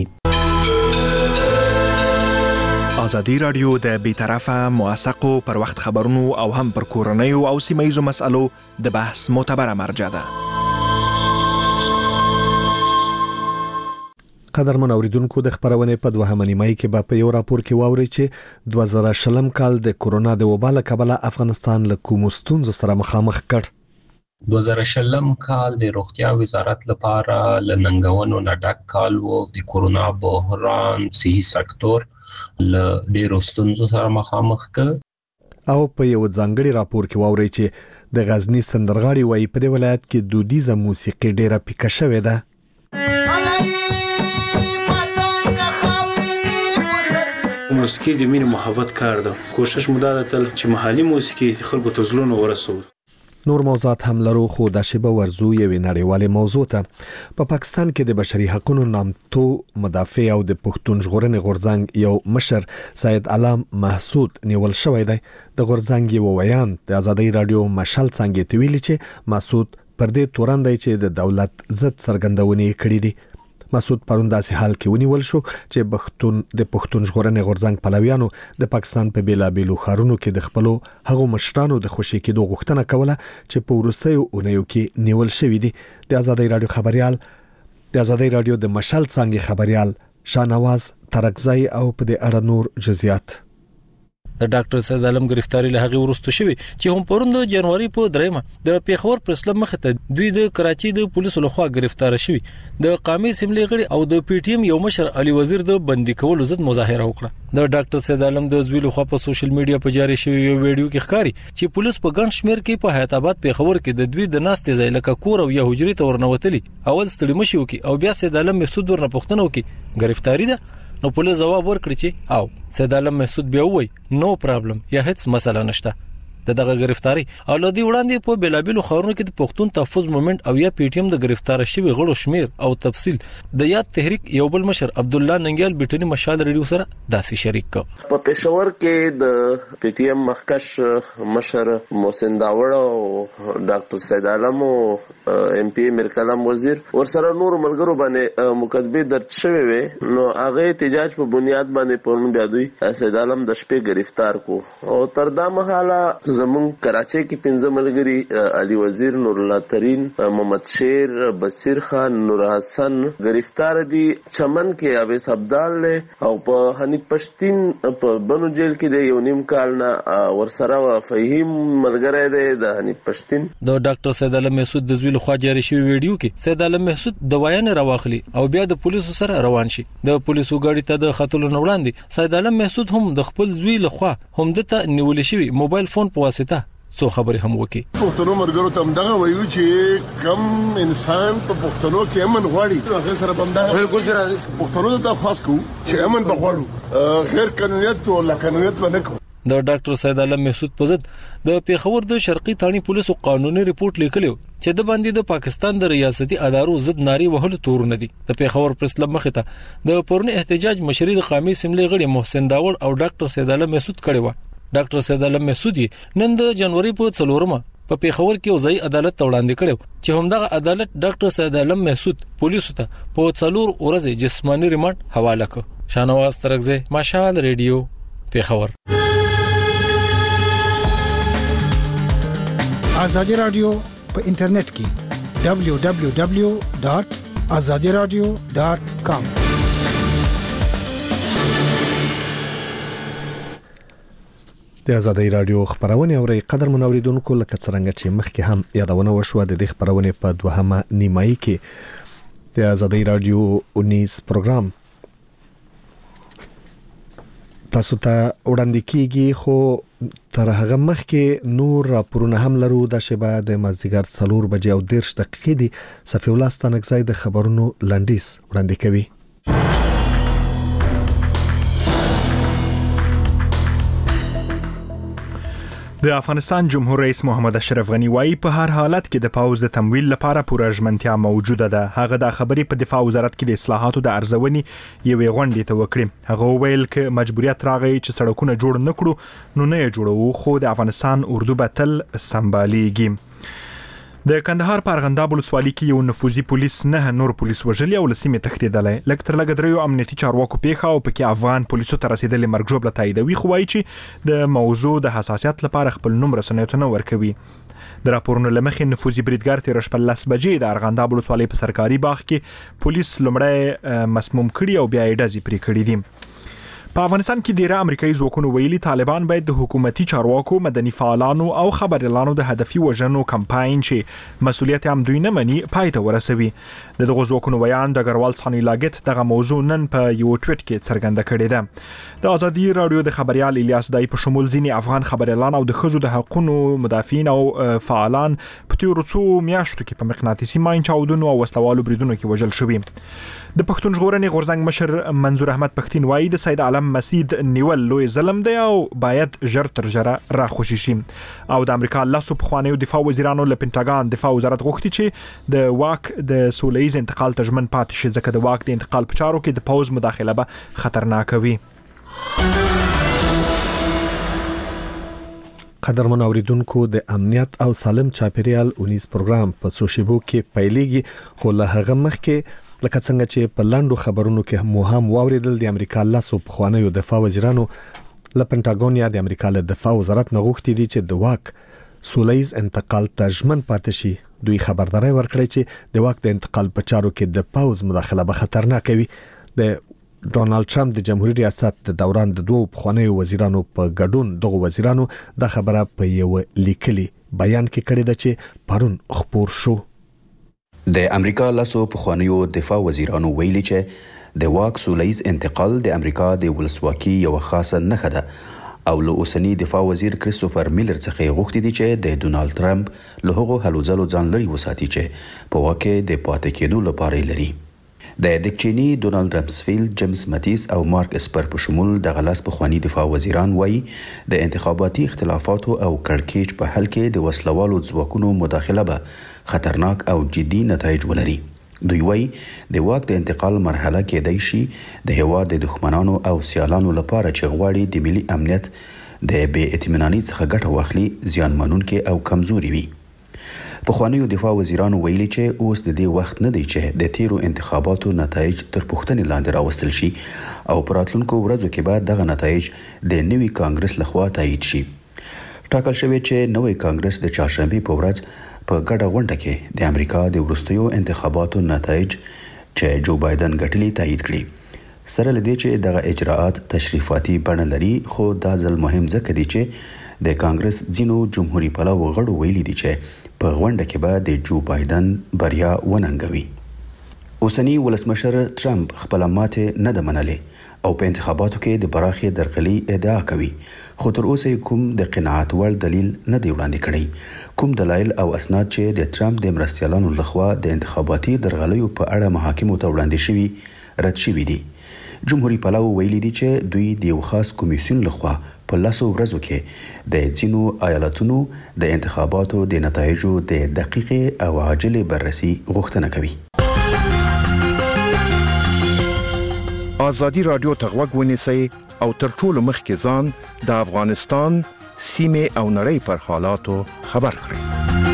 ازادي رادیو د بیطرفه موثقو پر وخت خبرونو او هم پر کورنیو او سیمه‌ییزو مسالو د بحث معتبره مرجع ده. قدرمن اوریدونکو د خبرونه په دوهمه نیمه کې به په یو راپور کې واوري چې دوه زره شلم کال د کورونا د وبا له کبله افغانستان له کوم ستونزو سره مخامخ کړ. دوه زره شلم کال د روغتیا وزارت لپاره لننګونو نه ډک کال وو. د کورونا بحران صحي سکتور له ډیرو ستونزو سره مخامخ کړ او په یو ځانګړي راپور کې واوري چې د غزنی سندرغاړي وایي په دې ولایت کې دودیزه موسیقي ډیره پیکه شوې ده. موسیقي د مینې محبت کار ده. کوشش مو دا ده چې محلي موسیقي خلکو ته زړونه ورسوي. نور موضوعات هم لرو خو د شیبه ورزو یوې نړیوالې موضوع ته. په پا پاکستان کې د بشري حقوقو نامتو مدافع او د پښتون ژغورنې غورځنګ یو مشر سید علام محسود نیول شوی دی. د غورځنګ یو ویان د ازادي رادیو مشال څنګه ته ویلي چې محسود پر دې تورن دی چې د دولت ضد څرګندونې کړې دي. مسعود پرون داسې حال کې ونیول شو چې پښتون د پښتون ژغورنې غورځنګ پلویانو د پاکستان په بیلابیلو ښارونو کې د خپلو هغو مشرانو د خوشي کېدو غوښتنه کوله چې په وروستیو اونیو کې نیول شوی دي. د ازادي رادیو خبريال د ازادي رادیو د مشال څنګه خبريال شانواز ترکزی او په دې اړه نور جزئیات. د ډاکټر سید عالم گرفتاری له هغه وروسته شوی چې هم پرون د جنوري په دریمه د پیښور پرسلم مخ ته دوی د کراچي د پولیسو لخوا گرفتار شوی د قومي اسمبلی غړي او د پی ټی ایم یو مشر علي وزیر د بندي کولو ضد مظاهره وکړه. د ډاکټر سید عالم د زوی لخوا په سوشل میډیا په جاري شوی یو ویډیو کې ښکاري چې پولیس په ګڼ شمیر کې په حیات آباد پیښور کې د دوی د ناستې ځای لکه کور او یا حجرې ته ورنوتلی. اول ستړي مشي وکي او بیا سید عالم محسود ورنه پوښتنه وکي گرفتاری ده. نو پولیس جواب ورکړي چې او سید عالم محسود بیا وای نو پرابلم یا هیڅ مسله نشته. د دغه گرفتاری او لدی وړاندې په بیلابیلو خبرونو کې د پښتون تحفظ موومېنټ او یا پی ټی ایم د گرفتار شوی غړو شمیر او تفصیل د یاد تحریک یو بل مشر عبد الله ننګیال بیٹنی مشال ریډیو سره داسې شریک کړ. په پېښور کې د پی ټی ایم مخکش مشر محسن داوړ او ډاکټر سید عالم او ایم پی میر کلام وزیر ورسره نور ملګرو باندې مقدمه درج شوی وي. نو هغه احتجاج په بنیاد باندې پرون بیا دوی سید عالم د شپې گرفتار کو او تر دا مهاله زمون کراچي کې پنځه ملګري علي وزیر نور الله ترين محمد شیر بصیر خان نور حسن گرفتار دي. چمن کې اویس عبدال له او په حنیف پښتين په بنو جیل کې د یو نیم کال نه ورسره فهیم ملګری دی د حنیف پښتين. د ډاکټر سید علم محسود د زوی لخوا جاري شوی ویډیو کې سید علم محسود د وایان راوخلی او بیا د پولیسو سره روان شي. د پولیسو غاډي ته د خطلو وړاندې سید علم محسود هم د خپل زوی لخوا هم دته نیول شوی موبایل فون په واسطه څو خبرې هم وکي. پښتنو مرګرو ته هم دغه وایو چې کم انسان په پښتنو کې امن غواړي هغه سره هم دغه بالکل سره پښتنو ته خاص کو چې امن بغواړو غیر قانونیت او لا قانونیت باندې کو. د ډاکټر سید علم محسود په ضد د پیښور د شرقي تانی پولیسو قانوني ریپورت لیکلو چې د باندې د پاکستان د ریاستي ادارو ضد ناري وهلو تورونه دي. د پیښور پرسلم مخ ته د پرون احتجاج مشري د قومي اسمبلی غړي محسن داوړ او ډاکټر سید علم محسود کړي و. ډاکټر سید علم محسودی نن د جنوري په څلورمه په پیښور کې ځای عدالت ته وړاندې کړو چې همدغه عدالت ډاکټر سید علم محسود پولیسو ته په څلور ورځې جسمانی ریماند حواله کړ. شانواز ترکزی مشال ریډیو پیښور. ازادي رادیو په انټرنیټ کې دبلیو دبلیو دبلیو ډاٹ ازادي رادیو ډاٹ کام د ازادي رادیو خبرونه اوري قدر منوریدونکو لکه څنګه چې مخکې هم یادونه وشوه د دې خبرونه په دوهمه نیمایي کې د ازادي رادیو انیس پروګرام تاسو ته وړاندې کیږي خو تر هغه مخکې نور راپورونه هم لرو د شبا د مازدیګر څلور بجې او دیرش دقیقې دي صفی الله ستانکزی د خبرونو لنډیز وړاندې کوي. د افغانستان جمهور رئیس محمد اشرف غنی وايي په هر حالت کې د پاوز د تمویل لپاره پوره ژمنتیا موجوده ده. هغه د خبرې په دفاع وزارت کې د اصلاحاتو د ارزونې یوې غونډې ته وکړي. هغه وویل ک مجبوریت راغی چې سړکونه جوړ نکړو نو نه جوړو خو د افغانستان اردو بتل سمباليږي. د کندهار په ارغنداب ولسوالۍ کې یو نفوذي پولیس نه نور پولیس وژلي او لسیمه تښتیدلی. لکه تر لږ دریو امنیتي چارواکو پیښه او پکې افغان پولیسو ته رسیدلي مرګ ژوبله تاییدوي خو وایي چې د موضوع د حساسیت لپاره خپل نوم رسنیو ته نه ورکوي. د راپورونو لمخې نفوذي بریدګر تیر شپه لس بجې د ارغنداب ولسوالۍ په سرکاري باغ کې پولیس لمړی مسموم کړي او بیا یې ډزې پرې کړي دي. په افغانستان کې ډیره امریکایي ځواکونو ویلي طالبان باید د حکومتي چارواکو مدني فعالانو او خبريالانو د هدفي وژنو کمپاین چې مسؤلیت هم دوی نه مني پای ته ورسوي. د دغه ځواکونو ویان د ګروال ثاني لاګت دغه موضوع نن په یو ټویټ کې څرګنده کړې ده. د ازادي رادیو د خبريال الیاس دای په شمول ځینی افغان خبريالان او د خزو د حقوقو مدافعین او فعالان په تیرو څو میاشتو کې په مقناطیسي ماین چاودنو او وسلوالو بریدونو کې وژل شوي. د پښتون ژغورنې غورځنګ مشر منظور احمد پښتين وایي د سید عالم مسید نیول لوی ظلم دی او باید ژر تر ژره راخوشي شي. او د امریکا لاسو پخوانیو دفاع وزیرانو له پینټاګان دفاع وزارت غوښتي چې د واک د سولهیز انتقال ته ژمن پاتې شي ځکه د واک د انتقال په چارو کې د پوز مداخله به خطرناک وي. قدرمن اوریدونکو د امنیت او سالم چاپیریال اونیس پروګرام په سوشیبو کې پیلېږي خو له هغه مخکې لکه څنګه چې په لاندو خبرونو کې مو هم واوریدل د امریکا لاسو پخوانیو دفاع وزیرانو له پینټاګون یا د امریکا له دفاع وزارت نه غوښتي دي چې د واک سولهیز انتقال ته ژمن پاتې شي. دوی خبرداري ورکړي چې د واک د انتقال په چارو کې د پاوز مداخله به خطرناک وي. د ډونالد ټرمپ د جمهوریت ریاست د دوران د دوه پخوانیو وزیرانو په ګډون دغه وزیرانو د خبره په یو لیکلي بیان کې کړی ده چې پرون خبر شو. د امریکا لاسو پخوانیو دفاع وزیرانو ویلي چې د واک سولهیز انتقال د امریکا د ولسواکۍ یو خاصه نښه ده او له اوسنی دفاع وزیر کریستوفر میلر څخه غوښتي دي چې د ډونالد ټرمپ له هغو هلو ځلو ځان لري وساتي چې په واقع د پاتې کېدو لپاره لري. د ډیک چینی، ډونالد رمسفیلد، جیمز ماتیس او مارک اسپر په شمول د غلاس پخوانی دفاع وزیران وایي د انتخاباتي اختلافاتو او کړکېچ په حل کې د وسلوالو ځواکونو مداخله به خطرناک او جدي نتایج ولري. دوی وایي د واک د انتقال مرحله کېدای شي د هیواد د دښمنانو او سیالانو لپاره چې غواړي د ملي امنیت د بې اطمینانۍ څخه ګټه واخلي زیانمنونکې او کمزوري وي. پخوانیو دفاع وزیرانو ویلي چې اوس د دې وخت نه دی چې د تیرو انتخاباتو نتایج تر پوښتنې لاندې راوستل شي او په راتلونکو ورځو کې به دغه نتایج د نوي کانګرس لخوا تایید شي. ټاکل شوی چې نوی کانګرس د چهارشنبې په ورځ په ګډه غونډه کې د امریکا د وروستیو انتخاباتو نتایج چې جو بایدن ګټلي تایید کړي. سره لدې چې دغه اجراءات تشریفاتي بڼه لري خو دا ځل مهم ځکه دی چې د کانګرس ځینو جمهوریت پلوو غړو ویلي دي چې په غونډه کې به د جو بایدن بریا وننګوي. اوسنی ولسمشر ټرمپ خپل ماته نه ده منلې او په انتخاباتو کې د براخي درغلي ادعا کوي خو تر اوسه کوم د قناعت وړ دلیل نه دی وړاندې کړی. کوم دلایل او اسناد چې د ټرمپ د مرستیالانو لخوا د انتخاباتي درغلیو په اړه محاکمو ته وړاندې شوي رد شوي دي. جمهوریت پلوو ویلي دي چې دوی د یو خاص کمیسیون لخوا په لاسو ورځو کې د ځینو ایالتونو د انتخاباتو د نتایجو د دقیقې او عاجلې بررسي غوښتنه کوي. ازادي رادیو ته غوږ ونیسئ او تر ټولو مخکې ځان د افغانستان سیمې او نړۍ پر حالاتو خبر کړئ.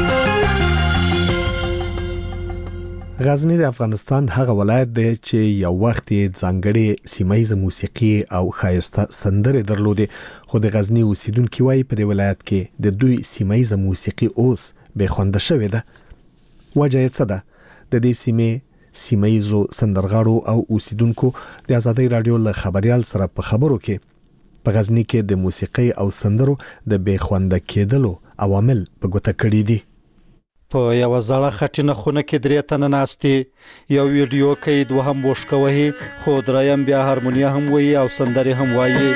غزنی د افغانستان هغه ولایت دی چې یو وخت یې ځانګړي سیمایي موسیقي او خایسته سندرې درلودې خو د غزنی اوسیدونکو وايي په دې ولایت کې د دوی سیمایي موسیقي اوس به خوند شوې ده. وجه یې څه ده؟ د دې سیمې سیمایي سندرغاړو او اوسیدونکو د ازادي رادیو له خبريال سره په خبرو کې په غزنی کې د موسیقي او سندرو د بېخونده کېدلو عوامل په ګوته کړي دي. په یو زړه خټینه خونه کې درې تنه ناستي، یو ویډیو کې دوهم بوشکه وهي، خو دریم بیا هارمونیا هم وایي او سندرې هم وایي.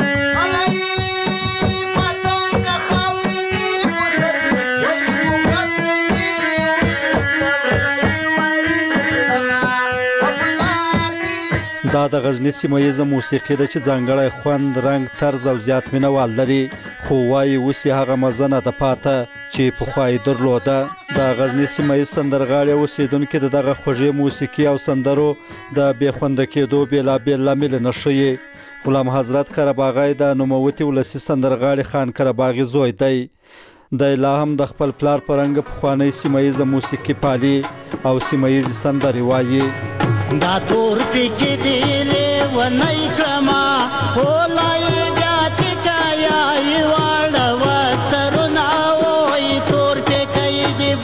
دا د غزنی سیمه موسیقي د چې ځانګړی خوند، رنګ، طرز او زیات مینوال لري، خو وایي اوس یې هغه مزه نه ده پاته چې پخوا یې درلوده. د غزنی سیمه ییز سندرغاړي اوسیدونکي د دغه خوږې موسیقي او سندرو د بېخونده کېدو بېلابېل لاملونه ښیي. غلام حضرت قرهباغی د نوموتي ولسي سندرغاړي خان قرهباغي زوی دی. دی لا هم د خپل پلار په رنګ پخوانۍ سیمه ییزه موسیقي پالي او سیمه ییزې سندرې وایي. دا تور پیچې دی لیونی کړما هولای بیا تکایا یې واړه سرونه وایي تور پیکۍ دی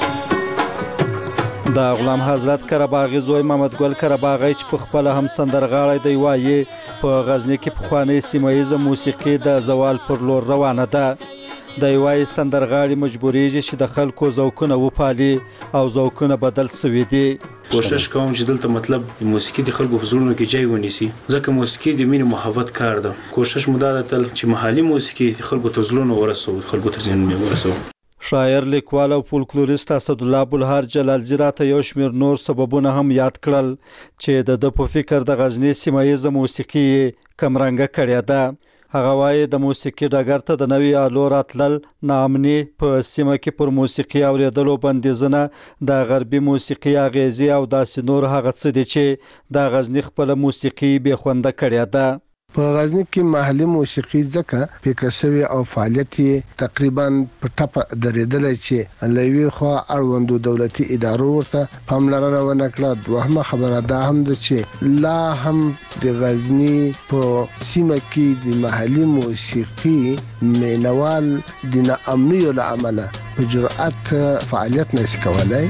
بند. د غلام حضرت قرهباغي زوی محمد ګل قرهباغی چې په خپله هم سندرغاړی دی وایي په غزني کې پخوانۍ سیمه ییزه موسیقي د زوال پر لور روانه ده. دی وایي سندرغاړي مجبوریږي چې د خلکو ذوقونه وپالي او ذوقونه بدل سوي دي. کوشش کوم چې دلته مطلب موسیقي د خلکو په زړونو کې ځای ونیسي، ځکه موسیقي د مینې محبت کار ده. کوشش مو دا ده تل چې محلي موسیقي خلکو ته زړونو ورسو، خلکو ته ذهنونه ورسو. شاعر، لیکوال او فولکلوریست اسدالله بلهار جلالزی راته یو شمېر نور سببونه هم یاد کړل چې د ده په فکر د غزني سیمه ییزه موسیقي کمرنګه کړې ده. هغه وایي د موسیقي ډګر ته د نوي آلو راتلل ناامني، په سیمه کې پر موسیقي اورېدلو بندیزونه، د غربي موسیقي اغیزې او داسې نور هغه څه دي چې د غزني خپله موسیقي بېخونده کړې ده. په غزنی کې محلي موسیقي ځکه پیکه شوی او فعالیت تقریبا په ټپه درېدلی چې له یوې خوا اړوندو دولتي ادارو ورته پاملرنه ونه کړه. دوهمه خبره دا هم ده چې لا هم د غزنی په سیمه کې د محلي موسیقي مینوال د ناامنیو له امله په جرأت فعالیت نشي کولی.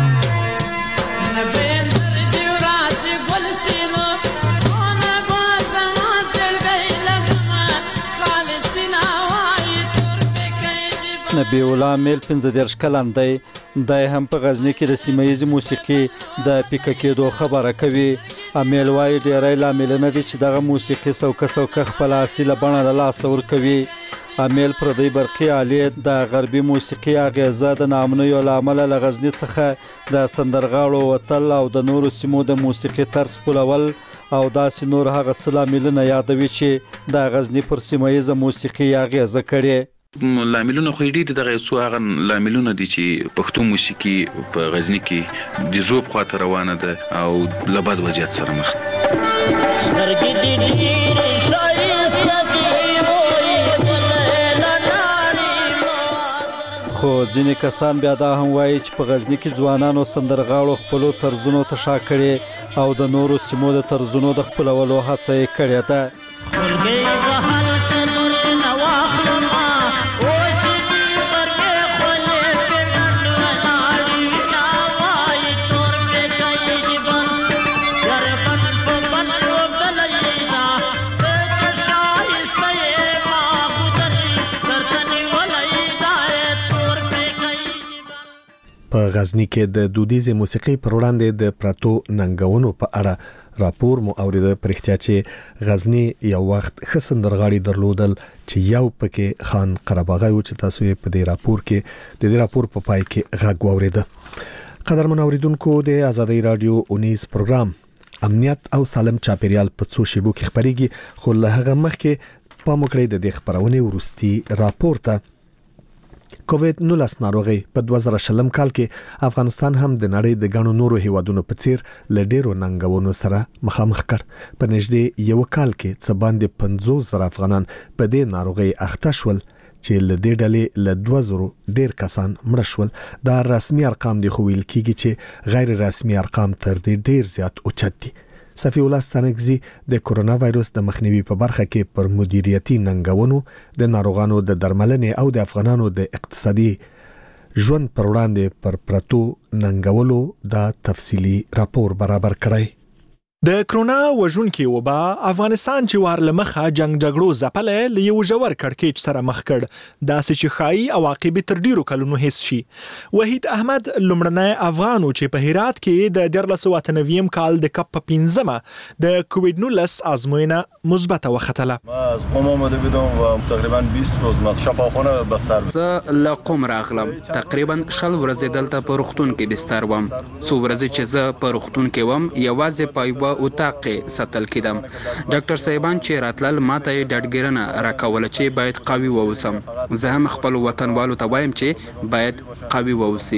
نبی الله میل پنځه دېرش کلن دی. دی هم په غزني کې د سیمه ییزې موسیقي د پیکه کېدو خبره کوي. امیل وایي ډېری لاملونه دي چې دغه موسیقي سوکه سوکه خپله اصیله بڼه له لاسه ورکوي. امیل پردی برقي آلې د غربي موسیقي اغیزه د ناامنیو له امله له غزني څخه د سندرغاړو وتل او د نورو سیمو د موسیقي طرز خپلول او داسې نور هغه څه لاملونه یادوي چې د غزني پر سیمه ییزه موسیقي اغیزه کړې. لاملونه خو ډېر دغه څو هغه لاملونه دي چې پښتو موسیقي په غزني کې د ذوب خواته روانه ده او له بد وضعیت سره مخ خو ځینې کسان بیا دا هم وایي چې په غزني کې ځوانانو سندرغاړو خپلو طرزونو ته شا کړې او د نورو سیمو د طرزونو د خپلولو هڅه یې کړې ده. په غزنی کې د دودیزې موسیقي پر وړاندې د پراتو ننګونو په اړه راپور مو اوریده. پرختیا چې غزنی یو وخت ښه سندرغاړي درلودل چې یو پکې خان قرهباغی و چې تاسو یې په دې راپور کې د دې راپور په پای کې غږ واوریده. قدرمن اوریدونکو، د آزادۍ رادیو اونیز پروګرام امنیت او سالم چاپیریال په څو شیبو کې خبرېږي، خو له هغه مخکې پام وکړئ د دې خبرونې وروستي راپور ته. کووید نولس ناروغي په دوه زره شلم کال کې افغانستان هم د نړۍ د ګڼو نورو هیوادونو په څیر له ډیرو ننګونو سره مخامخ کړ. په نږدې یو کال کې څه باندې پنځوس زره افغانان په دې ناروغي اخته شول چې له دې ډلې له دوه زرو ډیر کسان مړه شول. دا رسمي ارقام دي، خو ویل کېږي چې غیر رسمي ارقام تر دې ډیر زیات اوچت دي. صفی الله ستانکزی د کورونا وایروس د مخنیوي په برخه کې پر مدیریتي ننګونو، د ناروغانو د درملنې او د افغانانو د اقتصادي ژوند پر وړاندې پر پرتو ننګولو دا تفصیلی راپور برابر کړی. د کرونا وژونکي وبا افغانستان چې وار لمخه جنگ جګړو ځپلې له یو ژور کړکېچ سره مخ کړ داسې چې ښایي عواقب تر ډیرو کلونو حس شي. وحید احمد لومړنی افغان چې په هرات کې د دیارلس سوه اته نوي کال د کپ په پنځمه د کووید نولس آزموینه مثبته وختله. ما از قم آمده بودم و تقریبا بیست روز ما شفاخانه بستر بودم. زه له قم راغلم، تقریبا شل ورځې دلته په روغتون کې بستر وم. څو ورځې چې زه په روغتون کې وم یوازې په یوه اتاق کې ساتل کېدم. ډاکټر صاحبان چې راتلل ماته یې ډاډګیرنه راکوله چې باید قوي واوسم. زه هم خپل وطنوالو ته وایم چې باید قوي واوسي.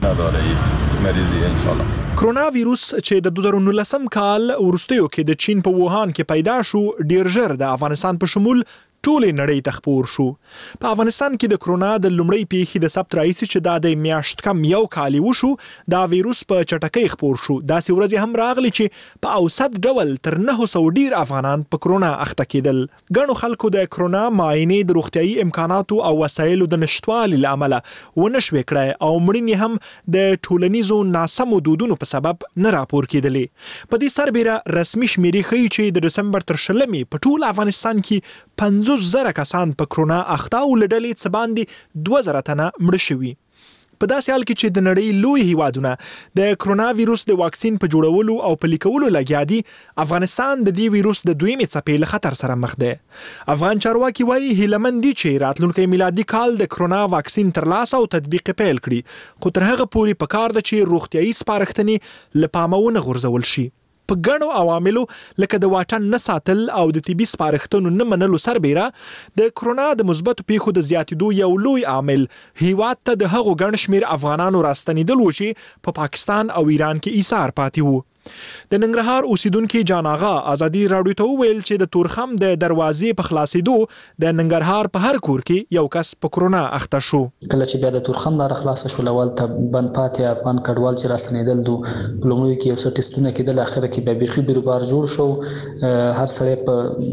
کرونا ویروس چې د دوه زره نولسم کال وروستیو کې د چین په ووهان کې پیدا شو ډیر ژر د افغانستان په شمول ټولې نړۍ ته خپور شو. په افغانستان کې د کرونا د لومړۍ پیښې د ثبت راځي چې دا د میاشت کم یو کال وشو دا ویروس په چټکۍ خپور شو. داسې ورځې هم راغلي چې په اوسط ډول تر نه سوه ډیر افغانان په کرونا اخته کېدل. ګڼو خلکو د کرونا معاینې د روغتیايي امکاناتو او وسایلو د نشټوالي له امله ونه شوې کړای او مړینې هم د ټولنیزو ناسمو دودونو په سبب نه راپور کېدلې. په دې سربېره رسمي شمیرې ښیي چې د ډسمبر تر شلمې په ټول افغانستان کې پنځوس زره کسان په کرونا اخته او له ډلې څه باندې دوه زره تنه مړه شوي. په داسې حال کې چې د نړۍ لوی هیوادونه د کرونا ویروس د واکسین په جوړولو او پلي کولو لګیا دي، افغانستان د دې ویروس د دویمې څپې له خطر سره مخ دی. افغان چارواکي وایي هیله دي چې راتلونکی میلادي کال د کرونا واکسین ترلاسه او تطبیق پیل کړي، خو تر هغه پورې پکار ده چې روغتیايي سپارښتنې له پامه ونه غورځول شي. په ګڼو عواملو لکه د واټن نه ساتل او د طبي سپارښتنو نه منلو سربېره د کرونا د مثبتو پیښو د زیاتېدو یو لوی عامل هیواد ته د هغو ګڼ شمېر افغانانو راستنېدل و چې په پا پاکستان او ایران کې ایثار پاتې وو. د ننګرهار اوسیدونکو جان آغا ازادي راډیو ته وویل چې د تورخم د دروازې په خلاصېدو د ننګرهار په هر کور کې یو کس په کرونا اخته شو. کله چې بیا د تورخم لاره خلاصه شو لول ته بند پاتې افغان کډوال چې راستنېدل دو لومړی کې یو څه ټیسټونه کېدل، اخر کې بیا بيخي بیروبار جوړ شو. هر سړی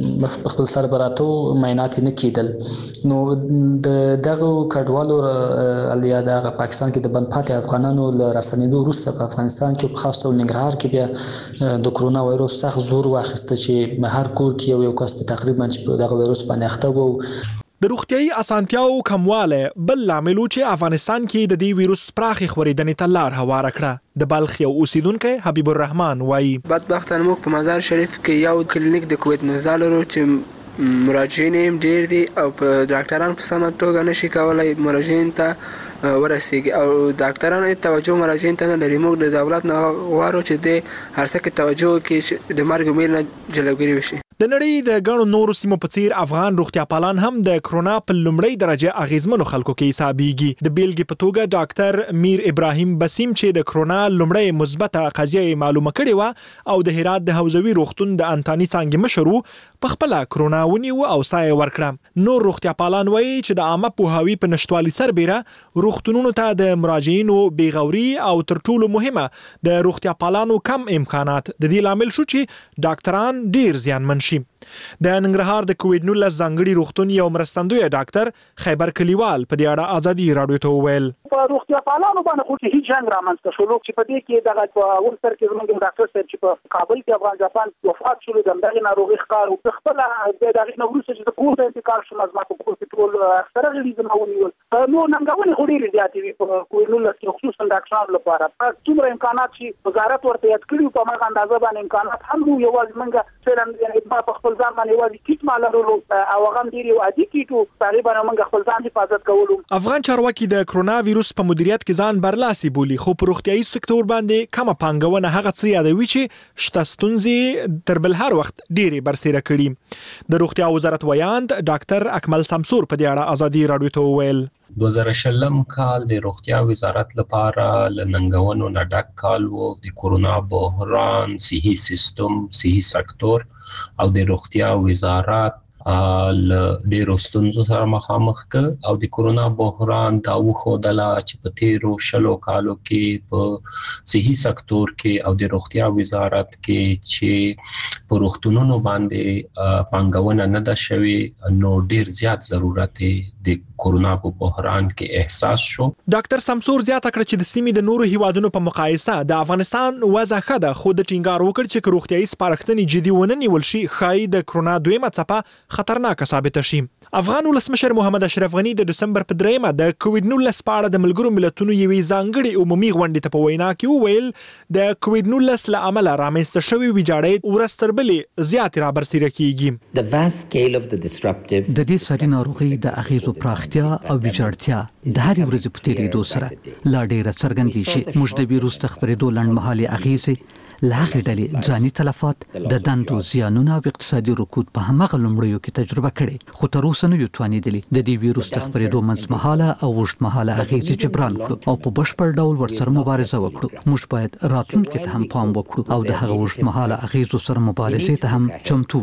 په خپل سر براتو معاینات نه کېدل. نو د دغه کډوالو الیا د پاکستان کې د بند پاتې افغانانو له راستنېدو وروسته په افغانستان کې په خاص ډول ننګرهار کې د کرونا وایروس سخت زور واخیسته چې هر کور کې یو یو کس په تقریبا چې په دغه وایروس باندې اخته وو. د روغتیايي اسانتیاو کمواله بل لامل چې افغانستان کې د دې ویروس پراخي خورېدنې ته لار هواره کړه. د بلخ یو اوسیدونکو حبیب الرحمن وایي بدبختانه موږ په مزار شریف کې یو کلینیک د کووید نوزدہ لرو چې مراجعین هم ډیر دي او په ډاکټرانو په سمه توګه نشي کولای مراجعین ته ورسیږي او ډاکټرانو توجه مراجعین ته نه لري. موږ د دولت نه غواړو چې د هر څه کې توجه وکړي د مرګ امید نه جلوګیري وشي. د نړۍ د ګڼو نورو سیمو په څیر افغان روغتیا پالان هم د کرونا په لومړۍ درجه اغیزمنو خلکو کې حسابيږي. د بیلګې په توګه ډاکټر میر ابراهیم بسیم چې د کرونا لومړۍ مثبته قضیه معلومه کړې و او د هرات د حوزوي روغتون د انتاني څانګې مشر و په خپل کرونا ونیو او سایه ورکړه. نور روغتیا پالان وایي چې د عامه پوهاوي په نشټوالي سربېره روغتونونو ته د مراجعینو بیغوري او تر ټولو مهمه د روغتیا پالانو کم امکانات د دې لامل شو چې ډاکټران ډیر زیانمن شي. د ننګرهار د کووید نولس ځانګړي روغتون یو مرستندوی ډاکټر خیبر کلیوال په دې اړه ازادي راډیو ته وویل په روغتیا پالانو باندې خو هیڅ جنگ رامنځته شو چې په دې کې دغه په اول سر کې زموږ ډاکټر صاحب چې په کابل کې افغان جاپان وفات شول دغه ناروغي ښکار او خپل د دغه نوروز چې د کور ته انتقال شو مزما په کور کې ټول اکثره غړي زمونیول نو ننګونې خوري زیاتې وي په کووید نولس کې خصوصا ډاکټرانو لپاره په څومره امکانات چې وزارت ورته یاد کړی په مغه اندازه باندې امکانات هم یو یوازې منګه څنګه په خپل ځان باندې یوازې کیټ مالرو او هغه ډیر یو عادي کیټو تقریبا موږ خپل ځان حفاظت کولو. افغان چارواکي د کرونا ویروس په مدیریت کې ځان برلاسي بولی، خو په روغتیايي سکتور باندې کومه پانګونه هغه څه یادوي چې شته ستونزې تر بل هر وخت ډېرې برسېره کړي. د روغتیا وزارت ویاند ډاکټر اکمل سمسور په دې اړه ازادي راډیو ته وویل دوه زره شلم کال د روغتیا وزارت لپاره لننګونو نه ډک کال وو. د کرونا بحران، صحي سیستم، صحي سکتور او د روغتیا وزارت ل ډیرو ستونزو سره مخامخ ک او د کورونا بحران دا وخدله چې په تیرو شلو کالو کې په صحي سکتور کې او د روغتیا وزارت کې چې په روغتونونو باندې پانګونه نه ده شوی نو ډیر زیات ضرورت د کورونا په بحران کې احساس شو. ډاکټر سمسور زیاته کړ چې د سیمې د نورو هیوادونو په مقایسه د افغانستان وضع ښه ده، خو د ټینګار وکړ چې روغتیايي سپارښتنې جدي ونه نیول شي ښایي د کورونا دویمه څپه خطرناک ثابت شي. افغان ولسمشر محمد اشرف غنی د دسمبر په دریمه د کووډ نولس په اړه د ملګرو ملتونو یوې ځانګړې عمومي غونډې ته په وینا کې وویل د کووډ نولس له امله رامنځته شوې ویجاړې ورځ تر بلې زیاتې رابرسېره کیږي. د دې ساري ناروغۍ د اغیزو پراختیا او ویجاړتیا د هر ورځې په تیریدو سره لا ډېره څرګندې شي. موږ د ویروس د خپرېدو لنډمهالې اغیزې له هغې ډلې ځاني تلفات د دندو زیانونه او اقتصادي رکود په هماغه لومړیو کې تجربه کړي، خو تر اوسه نه یو توانېدلي د دې ویروس د خپرېدو منځمهاله او اوږدمهاله اغیزې جبران کړو او په بشپړ ډول ورسره مبارزه وکړو. موږ باید راتلونکي ته هم پام وکړو او د هغه اوږدمهاله اغیزو سره مبارزې ته هم چمتو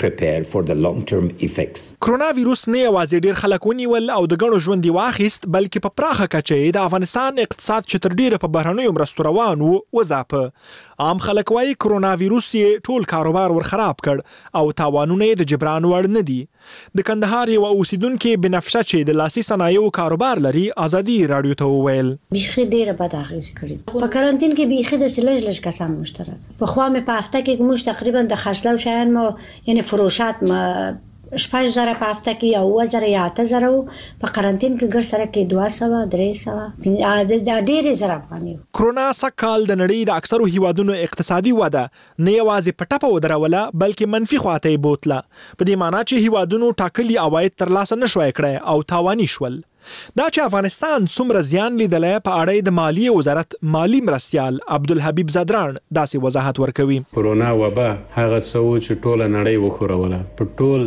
واوسو. کورونا ویروس نه یوازې ډېر خلک ونیول او د ګڼو ژوند یې واخیست، بلکې په پراخه کچه د افغانستان اقتصاد چې تر ډېره په بهرنیو مرستو روان و وځاپه. عام خلک وايي کورونا ویروس یې ټول کاروبار ور خراب کړ او تاوانونه یې د جبران وړ نه دي. د کندهار یو اوسیدونکو بنفشه چې د لاسي صنایعو کاروبار لري ازادي رادیو ته وویل بيخي ډیره بد اغیزه کړې. په کارانتین کې بيخي د سلج لږ کسان مشترک په خوا مې په هفته کې موږ تقریبا د خرڅلاو شیان مو یعنی فروشات ما شپږ زره په هفته کې او اوه زره یا اته زره په کارانتین کې ګر سره کې دوه سوه درې سوه د ډېرې زره افغاني. کورونا سکهال د نړۍ د اکثرو هیوادونو اقتصادي وده نه یوازې په ټپه ودروله بلکې منفي خواته یې بوتله، په دې معنی چې هیوادونو ټاکلي عواید ترلاسه نشوای کړی او تاواني شول. دا چې افغانستان څومره زیان لیدلی په اړه د مالیې وزارت مالی مرستیال عبدالحبیب زدران داسې وضاحت ورکوي. کورونا وبا هغه څه چې ټوله نړۍ وخوروله، په ټول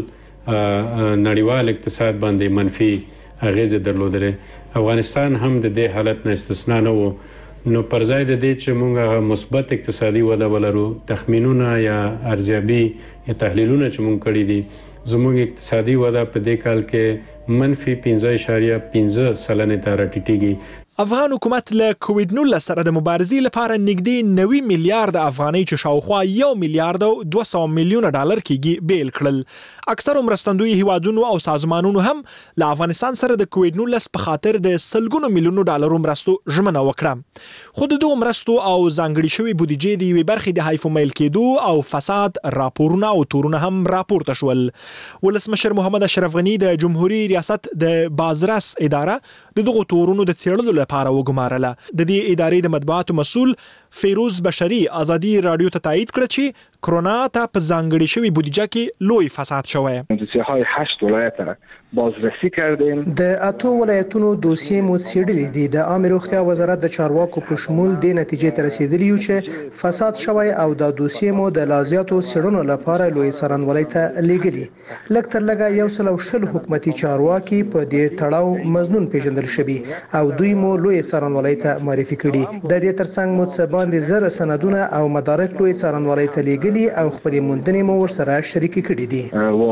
نړیوال اقتصاد باندې منفي اغیزه درلودلې. افغانستان هم د دې حالت نه استثنا نه و، نو پر ځای د دې چې موږ مثبت اقتصادي وده ولرو، تخمینونه یا ارزیابي یا تحلیلونه چې موږ کړي دي زموږ اقتصادي وده په دې کال کې منفي پنځه اعشاریه پنځه سلنې ته راټیټېږي. افغان حکومت له کووډ نولس سره د مبارزې لپاره نږدې نوي میلیارډ افغانۍ چې شاوخوا یو میلیارډ او دوه سوه میلیونه ډالر کېږي بیل کړل. اکثرو مرستندوی هیوادونو او سازمانونو هم له افغانستان سره د کووډ نولس په خاطر د سلګونو میلیونو ډالرو مرستو ژمنه وکړه. خو د دغو مرستو او ځانګړې شوې بودیجې د یوې برخې د حیف میل کېدو او فساد راپورونه او تورونه هم راپورته شول. ولسمشر محمد اشرف غنی د جمهوریت ریاست د بازرس اداره د دغو تورونو د څېړلو لپاره وګمارله. د دې ادارې د مطبوعاتو مسؤل فیروز بشری ازادي رادیو ته تایید کړ چې کرونا ته په ځانګړې شوې بودیجه کې لوی فساد شوی. دوسیه‌های هشت ولایت بازرسی کردیم. د اتو ولایتونو دوسیې مو څېړلې دي. د عامه روغتیا وزارت د چارواکو په شمول د نتیجې ته رسیدلی یو چې فساد شوی او د دوسیې مو د لازیاتو څېړنو لپاره لوی څارنوالۍ ته لیږلي. لږ تر لږه یو سل او شل حکومتي چارواکي په دې تړاو مظنون پیژندل شوي او دوی مو لوی څارنوالۍ ته معرفي کړي. د دې ترڅنګ مو څه باندې زر سندونه او مدارک لوی څارنوالۍ ته لیږلي او خپل موندنې مو ورسره شریک کړي دي.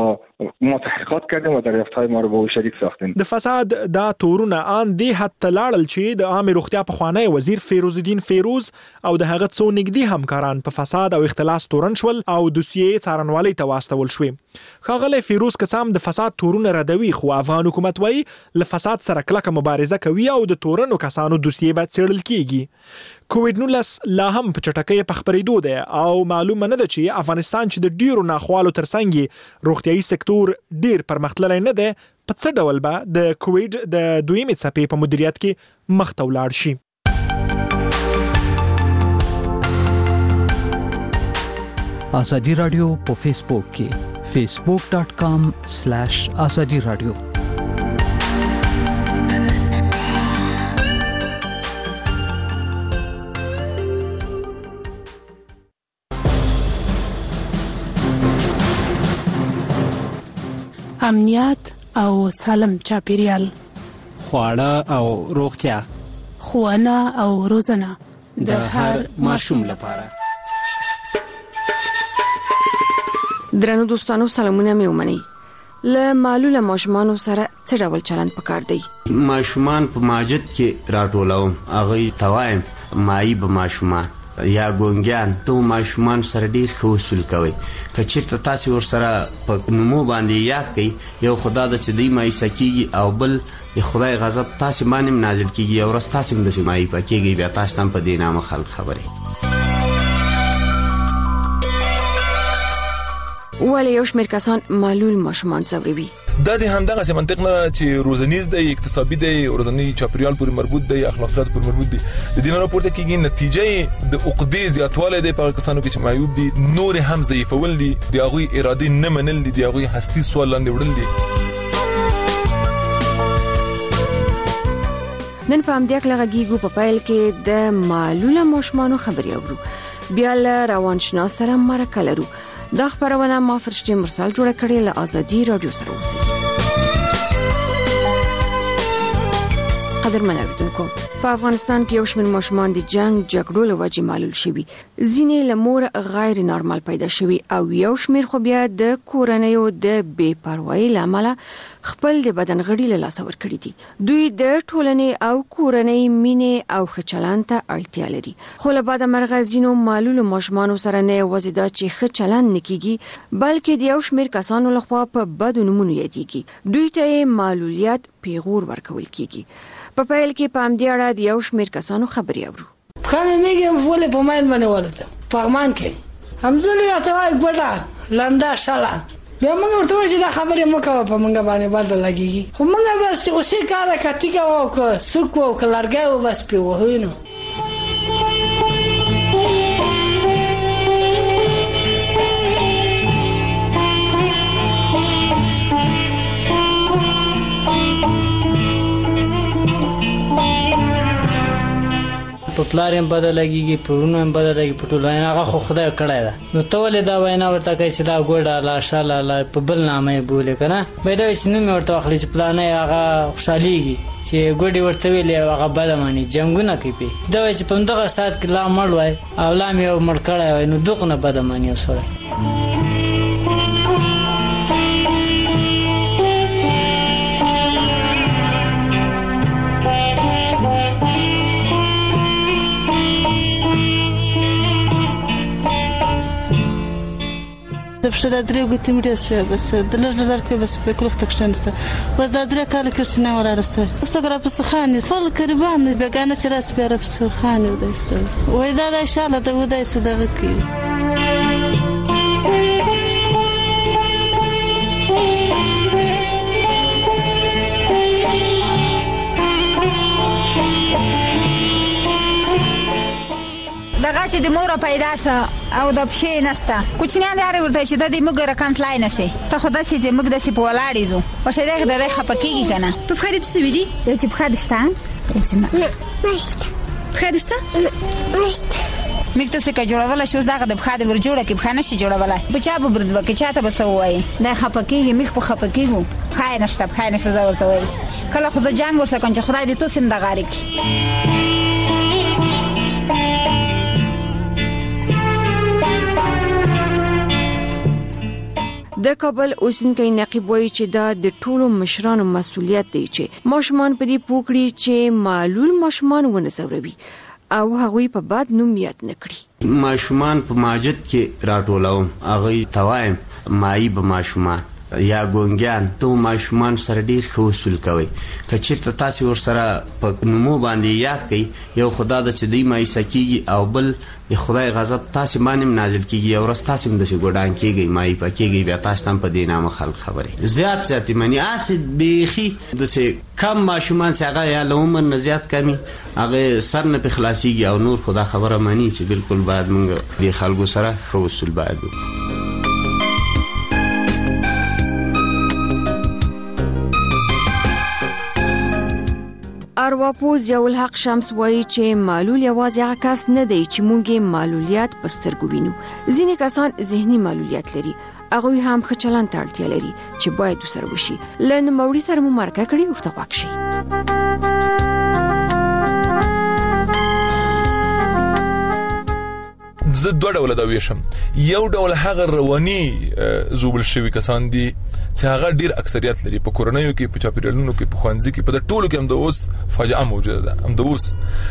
ما تحقیقات کردیم و دریافت‌های ما رو با او شریک ساختیم. د فساد دا تورونه ان د حد تلاړل چې د عامه روغتیا په خوانی وزیر فیروز الدین فیروز او د هغه څو نګدي همکاران په فساد او اختلاس تورن شول او دوسیې څارنوالۍ ته واستول شوې. خاغله فیروز کڅام د فساد تورونه ردوي، خو افغان حکومت وایي له فساد سره کلکه مبارزه کوي او د تورنو کسانو دوسیې به څېړل کیږي. کووډ نولس لا هم په چټکۍ په خبرېدو دی او معلومه نه ده چې افغانستان چې د ډیرو ناخوالو ترڅنګ روغتيایي سکتور ډیر پرمختللی نه دی، په څه ډول به د کووډ د دویمې څپې په مدیریت کې مخته ولاړ شي. ازادي رادیو په فیسبوک کې فیسبوک ډاٹ کام سلیش ازادي رادیو. امنیت او سالم چاپیریال، خواړه او روغتیا، ښوونه او روزنه د هر ماشوم لپاره. درنو دوستانو سلامونه مې ومنئ. له معلوله ماشومان سره څه ډول چلند پکار دی؟ ماشومان په ماجد کې راټولوم، هغه توایم مای به ماشومان یا ګونګیان ته ماشومان سره ډیر ښه اصول کوي. که چېرته تاسې ورسره په نومو باندې یاد کړئ، یو خدا ده چې دوی مایسه کېږي او بل د خدای غضب تاسې باندې هم نازل کېږي، یو ورځ تاسې هم داسې مایپه کېږئ، بیا تاسې ته هم په دې نامه خلک خبرې. ولې یو شمېر کسان معلول ماشومان ځوروي؟ دا د همدغه منطق نه چې روزنیز دی، اقتصادي دی، ورځنی چاپیریال پورې مربوط دی، اخلاقیات پورې مربوط دی، د دې نه راپورته کېږي نتیجه د عقدې زیاتوالی دی په کسانو کې چې معیوب دي، نور هم ضعیفول دي، د هغوی ارادې نه منل دي، د هغوی هستي سوال لاندې وړل دي. نن په همدې اړه غږیږو په پیل کې د معلوله ماشومانو خبرې اورو، بیا له روانشناس سره مرکه لرو. دا خبرونه ما فرشتي مرسل جوړه کړې له آزادي رادیو سره اوسئ. قدرمن اوریدونکو، په افغانستان کې یو شمېر ماشومان د جنگ جګړو له وجې معلول شوي، ځینې له مور غیر نارمل پیدا شوي او یو شمېر خو بیا د کورنیو د بې پروایۍ له امله خپل د بدن غړي له لاسه ورکړي دي. دوی د ټولنې او کورنۍ مینې او ښه چلند ته اړتیا لري، خو له بده مرغه ځینو معلولو ماشومانو سره نه یوازې دا چې ښه چلند نه کیږي، بلکې د یو شمېر کسانو لخوا په بدو نومونو یادېږي. دوی ته معلولیت پیغور ورکول کیږي. په پیل کې په همدې اړه د یو شمېر کسانو خبرې اورو. خامې میږم ولې په ماین باندې ولته پغمان کې همزولې راته وایي ګوډه لنده شاله، بیا موږ ورته وایي چې دا خبرې مه کوه په موږ باندې بد لګېږي، خو موږ بس اوسې کاره کتي کوو او که سوک وو او که لرګی وو بس پرې وهو نو. په پلار هم بده لګېږي، په وروڼو هم بده لګي، په ټولو هغه خو خدای کړی ده، نو ته ولې دا وینا ورته کوې چې دا ګوډه لا شاله لا په بل نامه یې بولې که نه، باید دا وایي چې نوم یې ورته واخلي چې پلانی هغه خوشحالېږي چې ګوډې ورته ویلې او هغه بده ماني، جنګونه کوي پې، دا وایي چې په همدغه ساعت کې لا مړ وای او لا مې یو مړ کړی وای، نو دغونه بده ماني یو سړی. د فشار درې ګوتې مې ډېر شوې، بس د لږ لږ درکوي بس په کلوخ ته کښېنسته، بس دا درې کاله کرسینه ولاړه سه څوک راپسې خاندي، خپل قریبان بېګانه چې راسي بیا راپسې خاندي، وداسې وایي دا دا انشاءالله ته وداسې دغه کوي. دغه چې د مور پیدا سه او د پښې نسته کوچنیان دې ورته چې د دې موږ رقم تلای نه سي، ته خو داسې چې موږ داسې په ولاړې ځو او چې دغه د دې خپه کېږي که نه. په پښه دې څه وي دي چې پښه دې شته پښه دې شته میک ته څه که جوړولی شي، اوس دغه د پښه دې ور جوړه کړي، پښه نه شي جوړولی، په چا به برد وکړي، چا ته به څه ووایي، دا خپه کېږي، میک په خپه کېږو، پښه یې نشته پښه یې نشته زه ورته وایي. کله خو زه جنګ ورسره کوم چې خدای دې توسې نه دغارې کړي. د کابل اوسیدونکی نقیب وایي چې دا د ټولو مشرانو مسؤلیت دی چې ماشومان په دې پوه کړي چې معلول ماشومان ونه ځوروي او هغوی په بد نوم یاد نه کړي. ماشومان په ماجد کې راټولوم، هغوی ته وایم مایي به ماشومان یا ګونګیان ته ماشومان سره ډیر ښه اصول کوي، که چېرته تاسې ورسره په نومو باندې یاد کړئ، یو خدا ده چې دوی مایسه کېږي او بل د خدای غضب تاسې باندې هم نازل کېږي، یو ورځ تاسې هم داسې ګوډان کېږئ، مایپه کېږئ، بیا تاسې ته هم په دې نامه خلک خبرې زیات زیات یې مني. هسې بیخي داسې کم ماشومان چې هغه یا له عمر نه زیات کمي هغه سر نه پې خلاصېږي او نور خو دا خبره مني چې بلکل باید موږ د خلکو سره ښه اصول باید وکړو. ارواپوه ضیاءالحق شمس وایي چې معلول یوازې هغه کس نه دی چې موږ یې معلولیت په سترګو وینو، ځینې کسان ذهني معلولیت لري، هغوی هم ښه چلند ته اړتیا لري چې باید ورسره وشي. له نوموړي سره مو مرکه کړې، ورته غوږ شئ. زه دوه ډول دا ویشم. یو ډول هغه رواني زوبل شوی کسان دي چې هغه ډیر اکثریت لري په کورونو کې، په چاپیریالونو کې، په خوانځي کې، په ټولو کې هم د اوس فاجعه موجوده ده. هم د اوس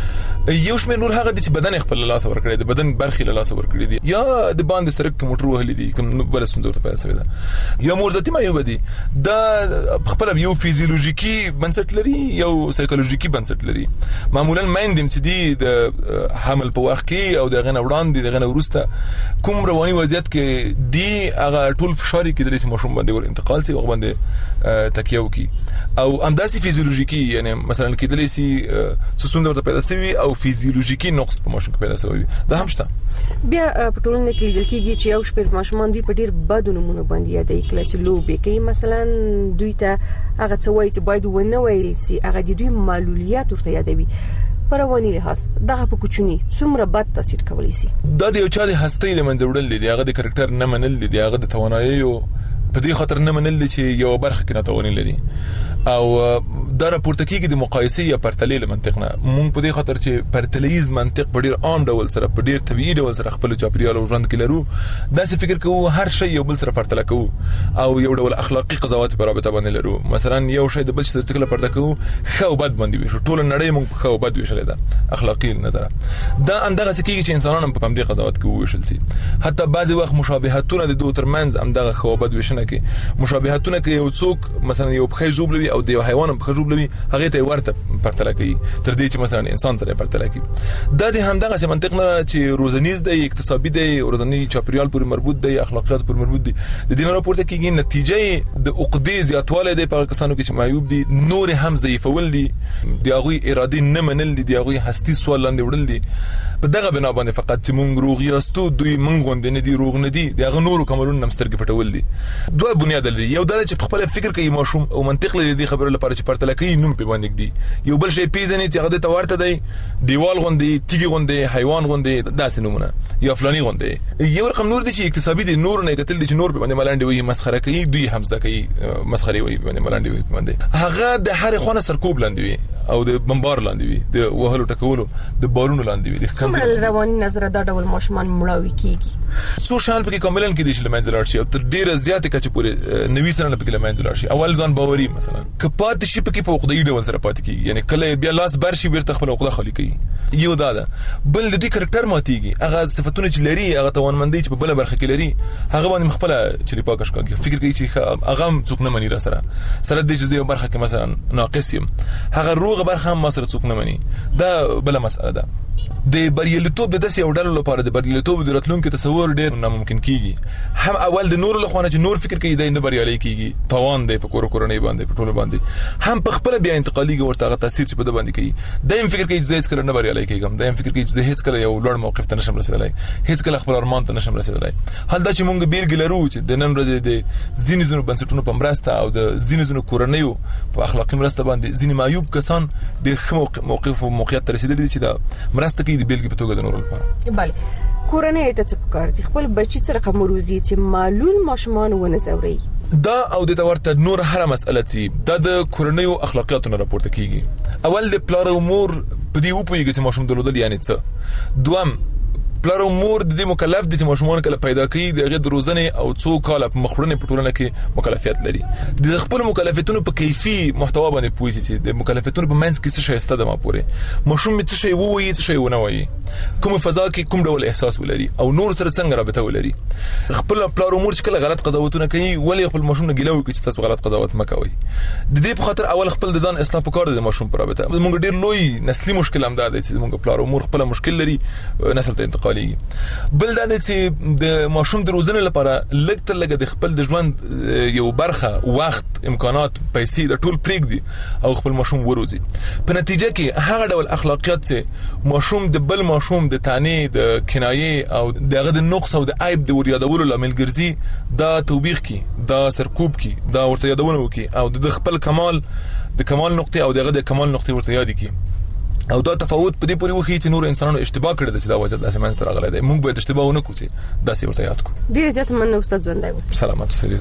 یو شمېر نور هغه د چې بدن خپل لاس ور کړی دی، بدن برخې له لاس ور کړی دي، یا د باندې سرک موټر وهلی دي، کوم بل څه ته پیدا شوی ده، یا مرزتي معیوب دي. دا خپل یو فیزیولوژیکي بنسټ لري، یو سایکولوژیکي بنسټ لري. معمولا مایندم چې دی د حمل په وخت کې او د غنه وړاندې د غنه ورسته کوم رواني وضعیت کې دی، هغه ټول فشار کې د لسی مشوم باندې ور انتقال سي او باندې تکیه وکي، او انداسي فیزیولوژیکي یعنی مثلا کې د لسی سسون ورته پیدا شوی او فیزیولوژیکي نقص په ماشوم کې پیدا شوی. دا هم شته. بیا په ټولنه کې لیدل کېږي چې یو شپږ ماشومان دوی په ډیر بد نمونه باندې یادای کله چې لوبې کوي، مثلا دوی ته هغه څه وایي چې باید ونه ویل سي، هغه د دوی معلولیت ورته یادوي. پر رواني لحاظ دغه په کوچني څومره بد تاثیر کولی سي. دا د یو چا د هستۍ له منځه وړل دي، هغه د کریکټر نه منل دي، هغه د توانایي په دې خاطر نه منل دي چې یو برخه کې ناتواني لري، او دا راپورته کېږي د مقایسې یا پرتلې له منطق نه. مونږ په دې خاطر چې پرتلیز منطق په ډیر عام ډول سره، په ډیر طبيعي ډول سره خپل چاپیریال او ژوند کې لرو، دا څه فکر کوو هر شی یو بل سره پرتله کوو، او یو ډول اخلاقی قضاوت په رابطه باندې لرو. مثلا یو شی د بل څه څخه پرتله کوو، ښه او بد باندې ویشو، ټول نړۍ مونږ ښه او بد ویشل ده اخلاقی نظر. دا اندغه څه کېږي چې انسانان په دې قضاوت کې ویشل سي. حتی بعضی وخت مشابهتونه د دوه ترمنځ همدغه ښه او بد ویشنه کې مشابهتونه کې یو څوک مثلا یو په خېجوبلوي او د یو حیوان په خېجوبلوي هغه ته ورته پرتله کوي تر دې چې مثلا انسان سره پرتله کوي. دا د همدغه څه منطق نه چې روزنیز دی، اقتصادي دی، روزنی چاپیریال پورې مربوط دی، اخلاقیات پورې مربوط دي. د دې نه راپورته کېږي نتیجه د عقدې زیاتواله دی په کسانو کې چې معیوب دي، نور هم ضعیفول دي، د هغه اراده نه منل دي، د هغه هستی سوال لاندې وړل دي. په دغه بنا باندې فقط چې مونږ روغ یاستو، دوی مونږ غوندې نه دي، روغ نه دي، د هغه نورو کمالونو نمسترګې پټول دي. دوه بنیاد لري. یو دا چې خپل فکر کوي ماشوم او منطق لري د خبرو لپاره چې پرتله کوي، نوم په باندې دي. یو بل شی پیژني چې هغه ته ورته دی، دیوال غوندې، تیږي غوندې، حیوان غوندې، داسې نمونه یا فلاني غوندې. یو رقم نور دي چې اقتصادي دي، نور نه کتل دي چې نور په باندې ملاندې وي، مسخره کوي، دوی هم ځکه کوي مسخري وي په باندې ملاندې وي باندې. هغه د هر خونه سرکوب لاندې وي او د بمبار لاندې وي، د وهلو ټکولو د بارونو لاندې وي. د کومه رواني نظر دا ډول ماشومان مړاوي کیږي. څو شان پکې کوملن کې دي چې لمنځه لاړ شي او تر ډیره زیاته کچې پورې نوي سره پکې لمنځه لاړ شي. اول ځان باوري مثلا کپات شي پکې په عقدې ډول سره پات کیږي، یعنی کله بیا لاس برشي بیرته خپل عقده خالی کوي. یو دا ده. بل د دې کریکټر ماتيږي، هغه صفاتونه چې لري، هغه توانمندي چې په بل برخه کې لري، هغه باندې خپل چې پاکش کوي، فکر کوي چې هغه څوک نه مني را سره سره د دې یو برخه کې مثلا ناقص یم، هغه روغ برخه هم سره څوک نه مني. دا بل مسأله ده. د بریالیتوب د داسې یو ډول لپاره د بریالیتوب د راتلونکو تصور ډیر ناممکن کیږي. هم اول د نور له خوانه چې نور فکر کوي د نه بریالي کیږي، توان دی په کور کورنۍ باندې، په ټولو باندې، هم په خپل بیا انتقالي ورته هغه تاثیر چې په د باندې کوي. دایم فکر کوي چې زه هیڅ کله نه بریالي کیږم، دایم فکر کوي چې زه هیڅ کله یو لوړ موقف ته نشم رسیدلی، هیڅ کله خپل ارمان ته نشم رسیدلی. حال دا چې مونږ بیلګې لرو چې د نن ورځې د ځینې ځینو بنسټونو په مرسته او د ځینې ځینو کورنیو په اخلاقي مرسته باندې ځینې معیوب کسان ډېر ښه موقف او موقعیت ته رسیدلي دي چې دا مرسته کوي د بیلګې په توګه د نورو لپاره. بله کورنۍ ته څه پکار دي خپل بچی سره کوم روزي چې معلول ماشومان ونه زوري. دا او د تورته نور هر مسأله چې د کورنیو اخلاقیاتو راپورته کیږي. اول د پلار او مور په دې وپویږي چې ماشوم درلودل یعنی څه. دوم پلار او مور د دې مکلف دي چې ماشومان کله پیدا کوي د غیر روزنه او څو کاله په مخورنه په ټولنه کې مکلفیت لري. د خپل مکلفیتونو په کیفي محتوا باندې پوي چې د مکلفیتونو په منځ کې څه شی ستده ما پوره ماشوم څه شی ووایي څه شی ونه وایي، کوم فضا کې کوم ډول احساس ولري او نور سره څنګه رابطه ولري. خپل پلار او مور چې کله غلط قضاوتونه کوي ولی خپل ماشوم نه ګیلو کوي چې تاسو غلط قضاوت مکوئ. د دې په خاطر اول خپل د ځان اصلاح وکړئ د ماشوم پر رابطه. موږ ډیر لوی نسلي مشکل هم ده چې موږ پلار او مور خپل مشکل لري نسل ته انتقالي. بل دا چې د ماشوم د روزنې لپاره لږ تر لږه د خپل د ژوند یو برخه وخت امکانات پیسې د ټول پریک دي او خپل ماشوم وروزي. په نتیجه کې هغه ډول اخلاقیات چې ماشوم د بل ماشوم د تانه د کنایه او دغه د نقص او د عیب د وریادولو لامل ګرځي، دا توبېخ کی، دا سرکوب کی، دا ورته یادونه وکي او د خپل کمال د کمال نقطه او دغه د کمال نقطه ورته یاد کی. او دا تفاوت په دې پورې وخی چې نور انسانانو اشتباه کړی د دا وجه د اسمان سره غلې ده. موږ به اشتباه ونه کوو چې دا څه ورته یاد کو. ډیر زیات مننه استاد ژوندای اوسئ. سلامات اوسئ.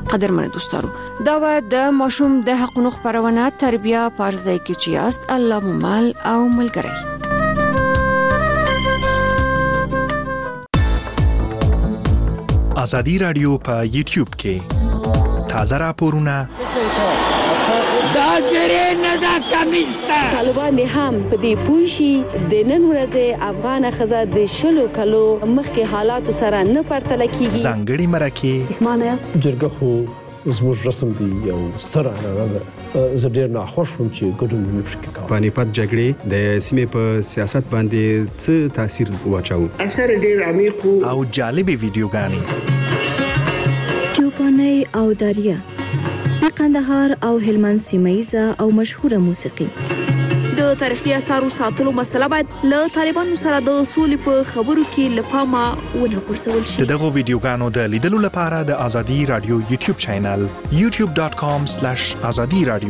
قدرمن دوستانو دا و د ماشوم د حقوقو خبرونه تربیه پارځای کې چیاست الله ممال او ملګری. ازادي رادیو په یوټیوب کې تازه راپورونه دا زری نه دا کمیستا طالبان هم په دې پوښي د نن ورځې افغان خزه د شلو کلو مخکې حالات سره نه پرتل کیږي. ځانګړي مرکه معنی است جرګه خو زموږ رسم دی یو ستر عنعنه ده. زه ډیر ناخوښ وم چې ګډون نه پکې کوم. پانیپت جګړې د سیمې په سیاست باندې څه تاثیر واچاو؟ اثر ډیر عمیق او جالبه ویډیوګانې چوپاني او داریا د قندهار او هلمند سیمایزه او مشهوره موسیقي. د تاریخي اثارو ساتلو مسله باید له طالبانو سره د اصول په خبرو کې لپاره ونه پرسول شي. دغه ویډیوګانو د لیدلو لپاره د ازادي رادیو یوټیوب چینل یوټیوب ډاټ کام سلیش ازادي رادیو